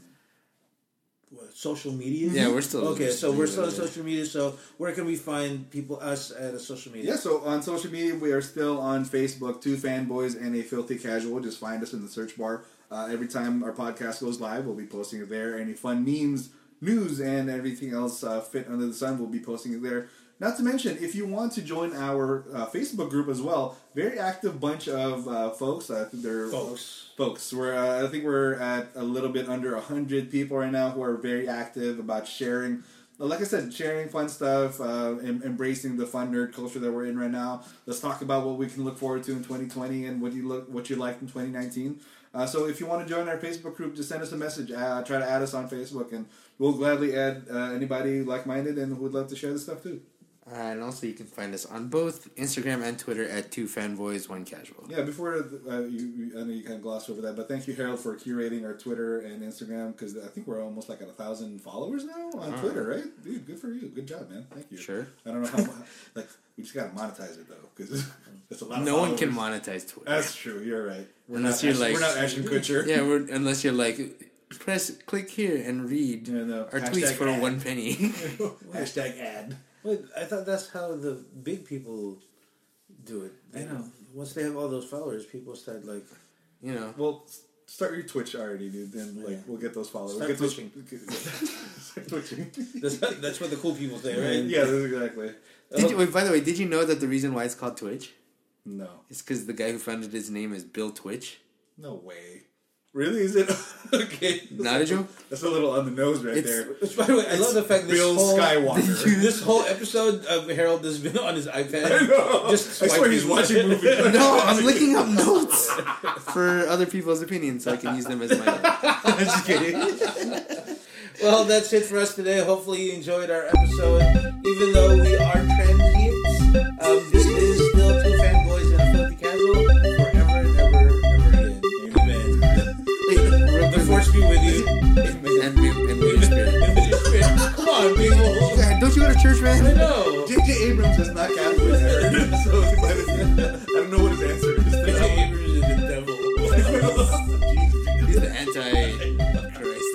what, social media, Yeah, we're still- okay. So we're still on yeah. social media. So where can we find people? Us at a social media. Yeah, so on social media, we are still on Facebook, Two Fanboys and a Filthy Casual. Just find us in the search bar. Uh, every time our podcast goes live, we'll be posting it there. Any fun memes, news, and everything else uh, fit under the sun, we'll be posting it there. Not to mention, if you want to join our uh, Facebook group as well, very active bunch of uh, folks. I think they're Folks. Folks, we're uh, I think we're at a little bit under a hundred people right now who are very active about sharing. Like I said, sharing fun stuff, uh, em- embracing the fun nerd culture that we're in right now. Let's talk about what we can look forward to in twenty twenty and what you look, what you liked in twenty nineteen. Uh, so if you want to join our Facebook group, just send us a message. Uh, try to add us on Facebook, and we'll gladly add uh, anybody like-minded and who would love to share this stuff too. Uh, and also, you can find us on both Instagram and Twitter at Two Fanboys, One Casual. Yeah, before uh, you, you, I know you kind of glossed over that, but thank you, Harold, for curating our Twitter and Instagram because I think we're almost like at a thousand followers now on Uh-huh. Twitter, right? Dude, good for you. Good job, man. Thank you. Sure. I don't know how. Like, we just gotta monetize it though, because it's a lot. Of No one can followers. monetize Twitter. That's true. You're right. We're Unless not you're Ashton, like- we're not Ashton Kutcher. Yeah, we're, unless you're like, press, click here and read Yeah, no. our Hashtag tweets for ad. one penny. Hashtag ad. Wait, I thought that's how the big people do it. I know. Once they have all those followers, people start like You know. Well, s- start your Twitch already, dude. Then like Yeah. we'll get those followers. Start get those, twitching. start twitching. that's, that's what the cool people say, right? Yeah, that's exactly. Did you, wait, by the way, did you know that the reason why it's called Twitch No, is because the guy who founded his name is Bill Twitch? no way. Really? Is it okay? Not a joke? That's a little on the nose right It's- there. Which, by the way, I love the fact this Bill whole Skywalker. this whole episode of Harold has been on his iPad. I know. Just I swear swiping. he's watching movies. No, I'm looking up notes for other people's opinions so I can use them as my own. I'm just kidding. Well, that's it for us today. Hopefully, you enjoyed our episode. Even though we are transients, um, this is still Two Fanboys and a Filthy Casual forever and ever, ever again. Amen. Wait, real The quick. force be with you. And, me- and with your spirit. And with your spirit. Come on, people. Yeah, don't you go to church, I man? know. J J Abrams is not Catholic, I heard. So, but it's- He's the anti-Christ.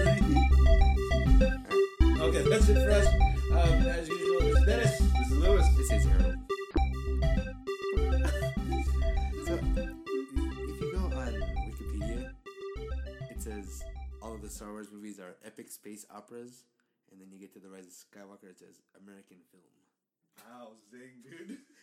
Okay, that's it for us. Um, as usual, this is Dennis. This is Lewis. This is Harold. So, if you go on Wikipedia, it says all of the Star Wars movies are epic space operas, and then you get to The Rise of Skywalker, it says American film. Wow, zing, dude.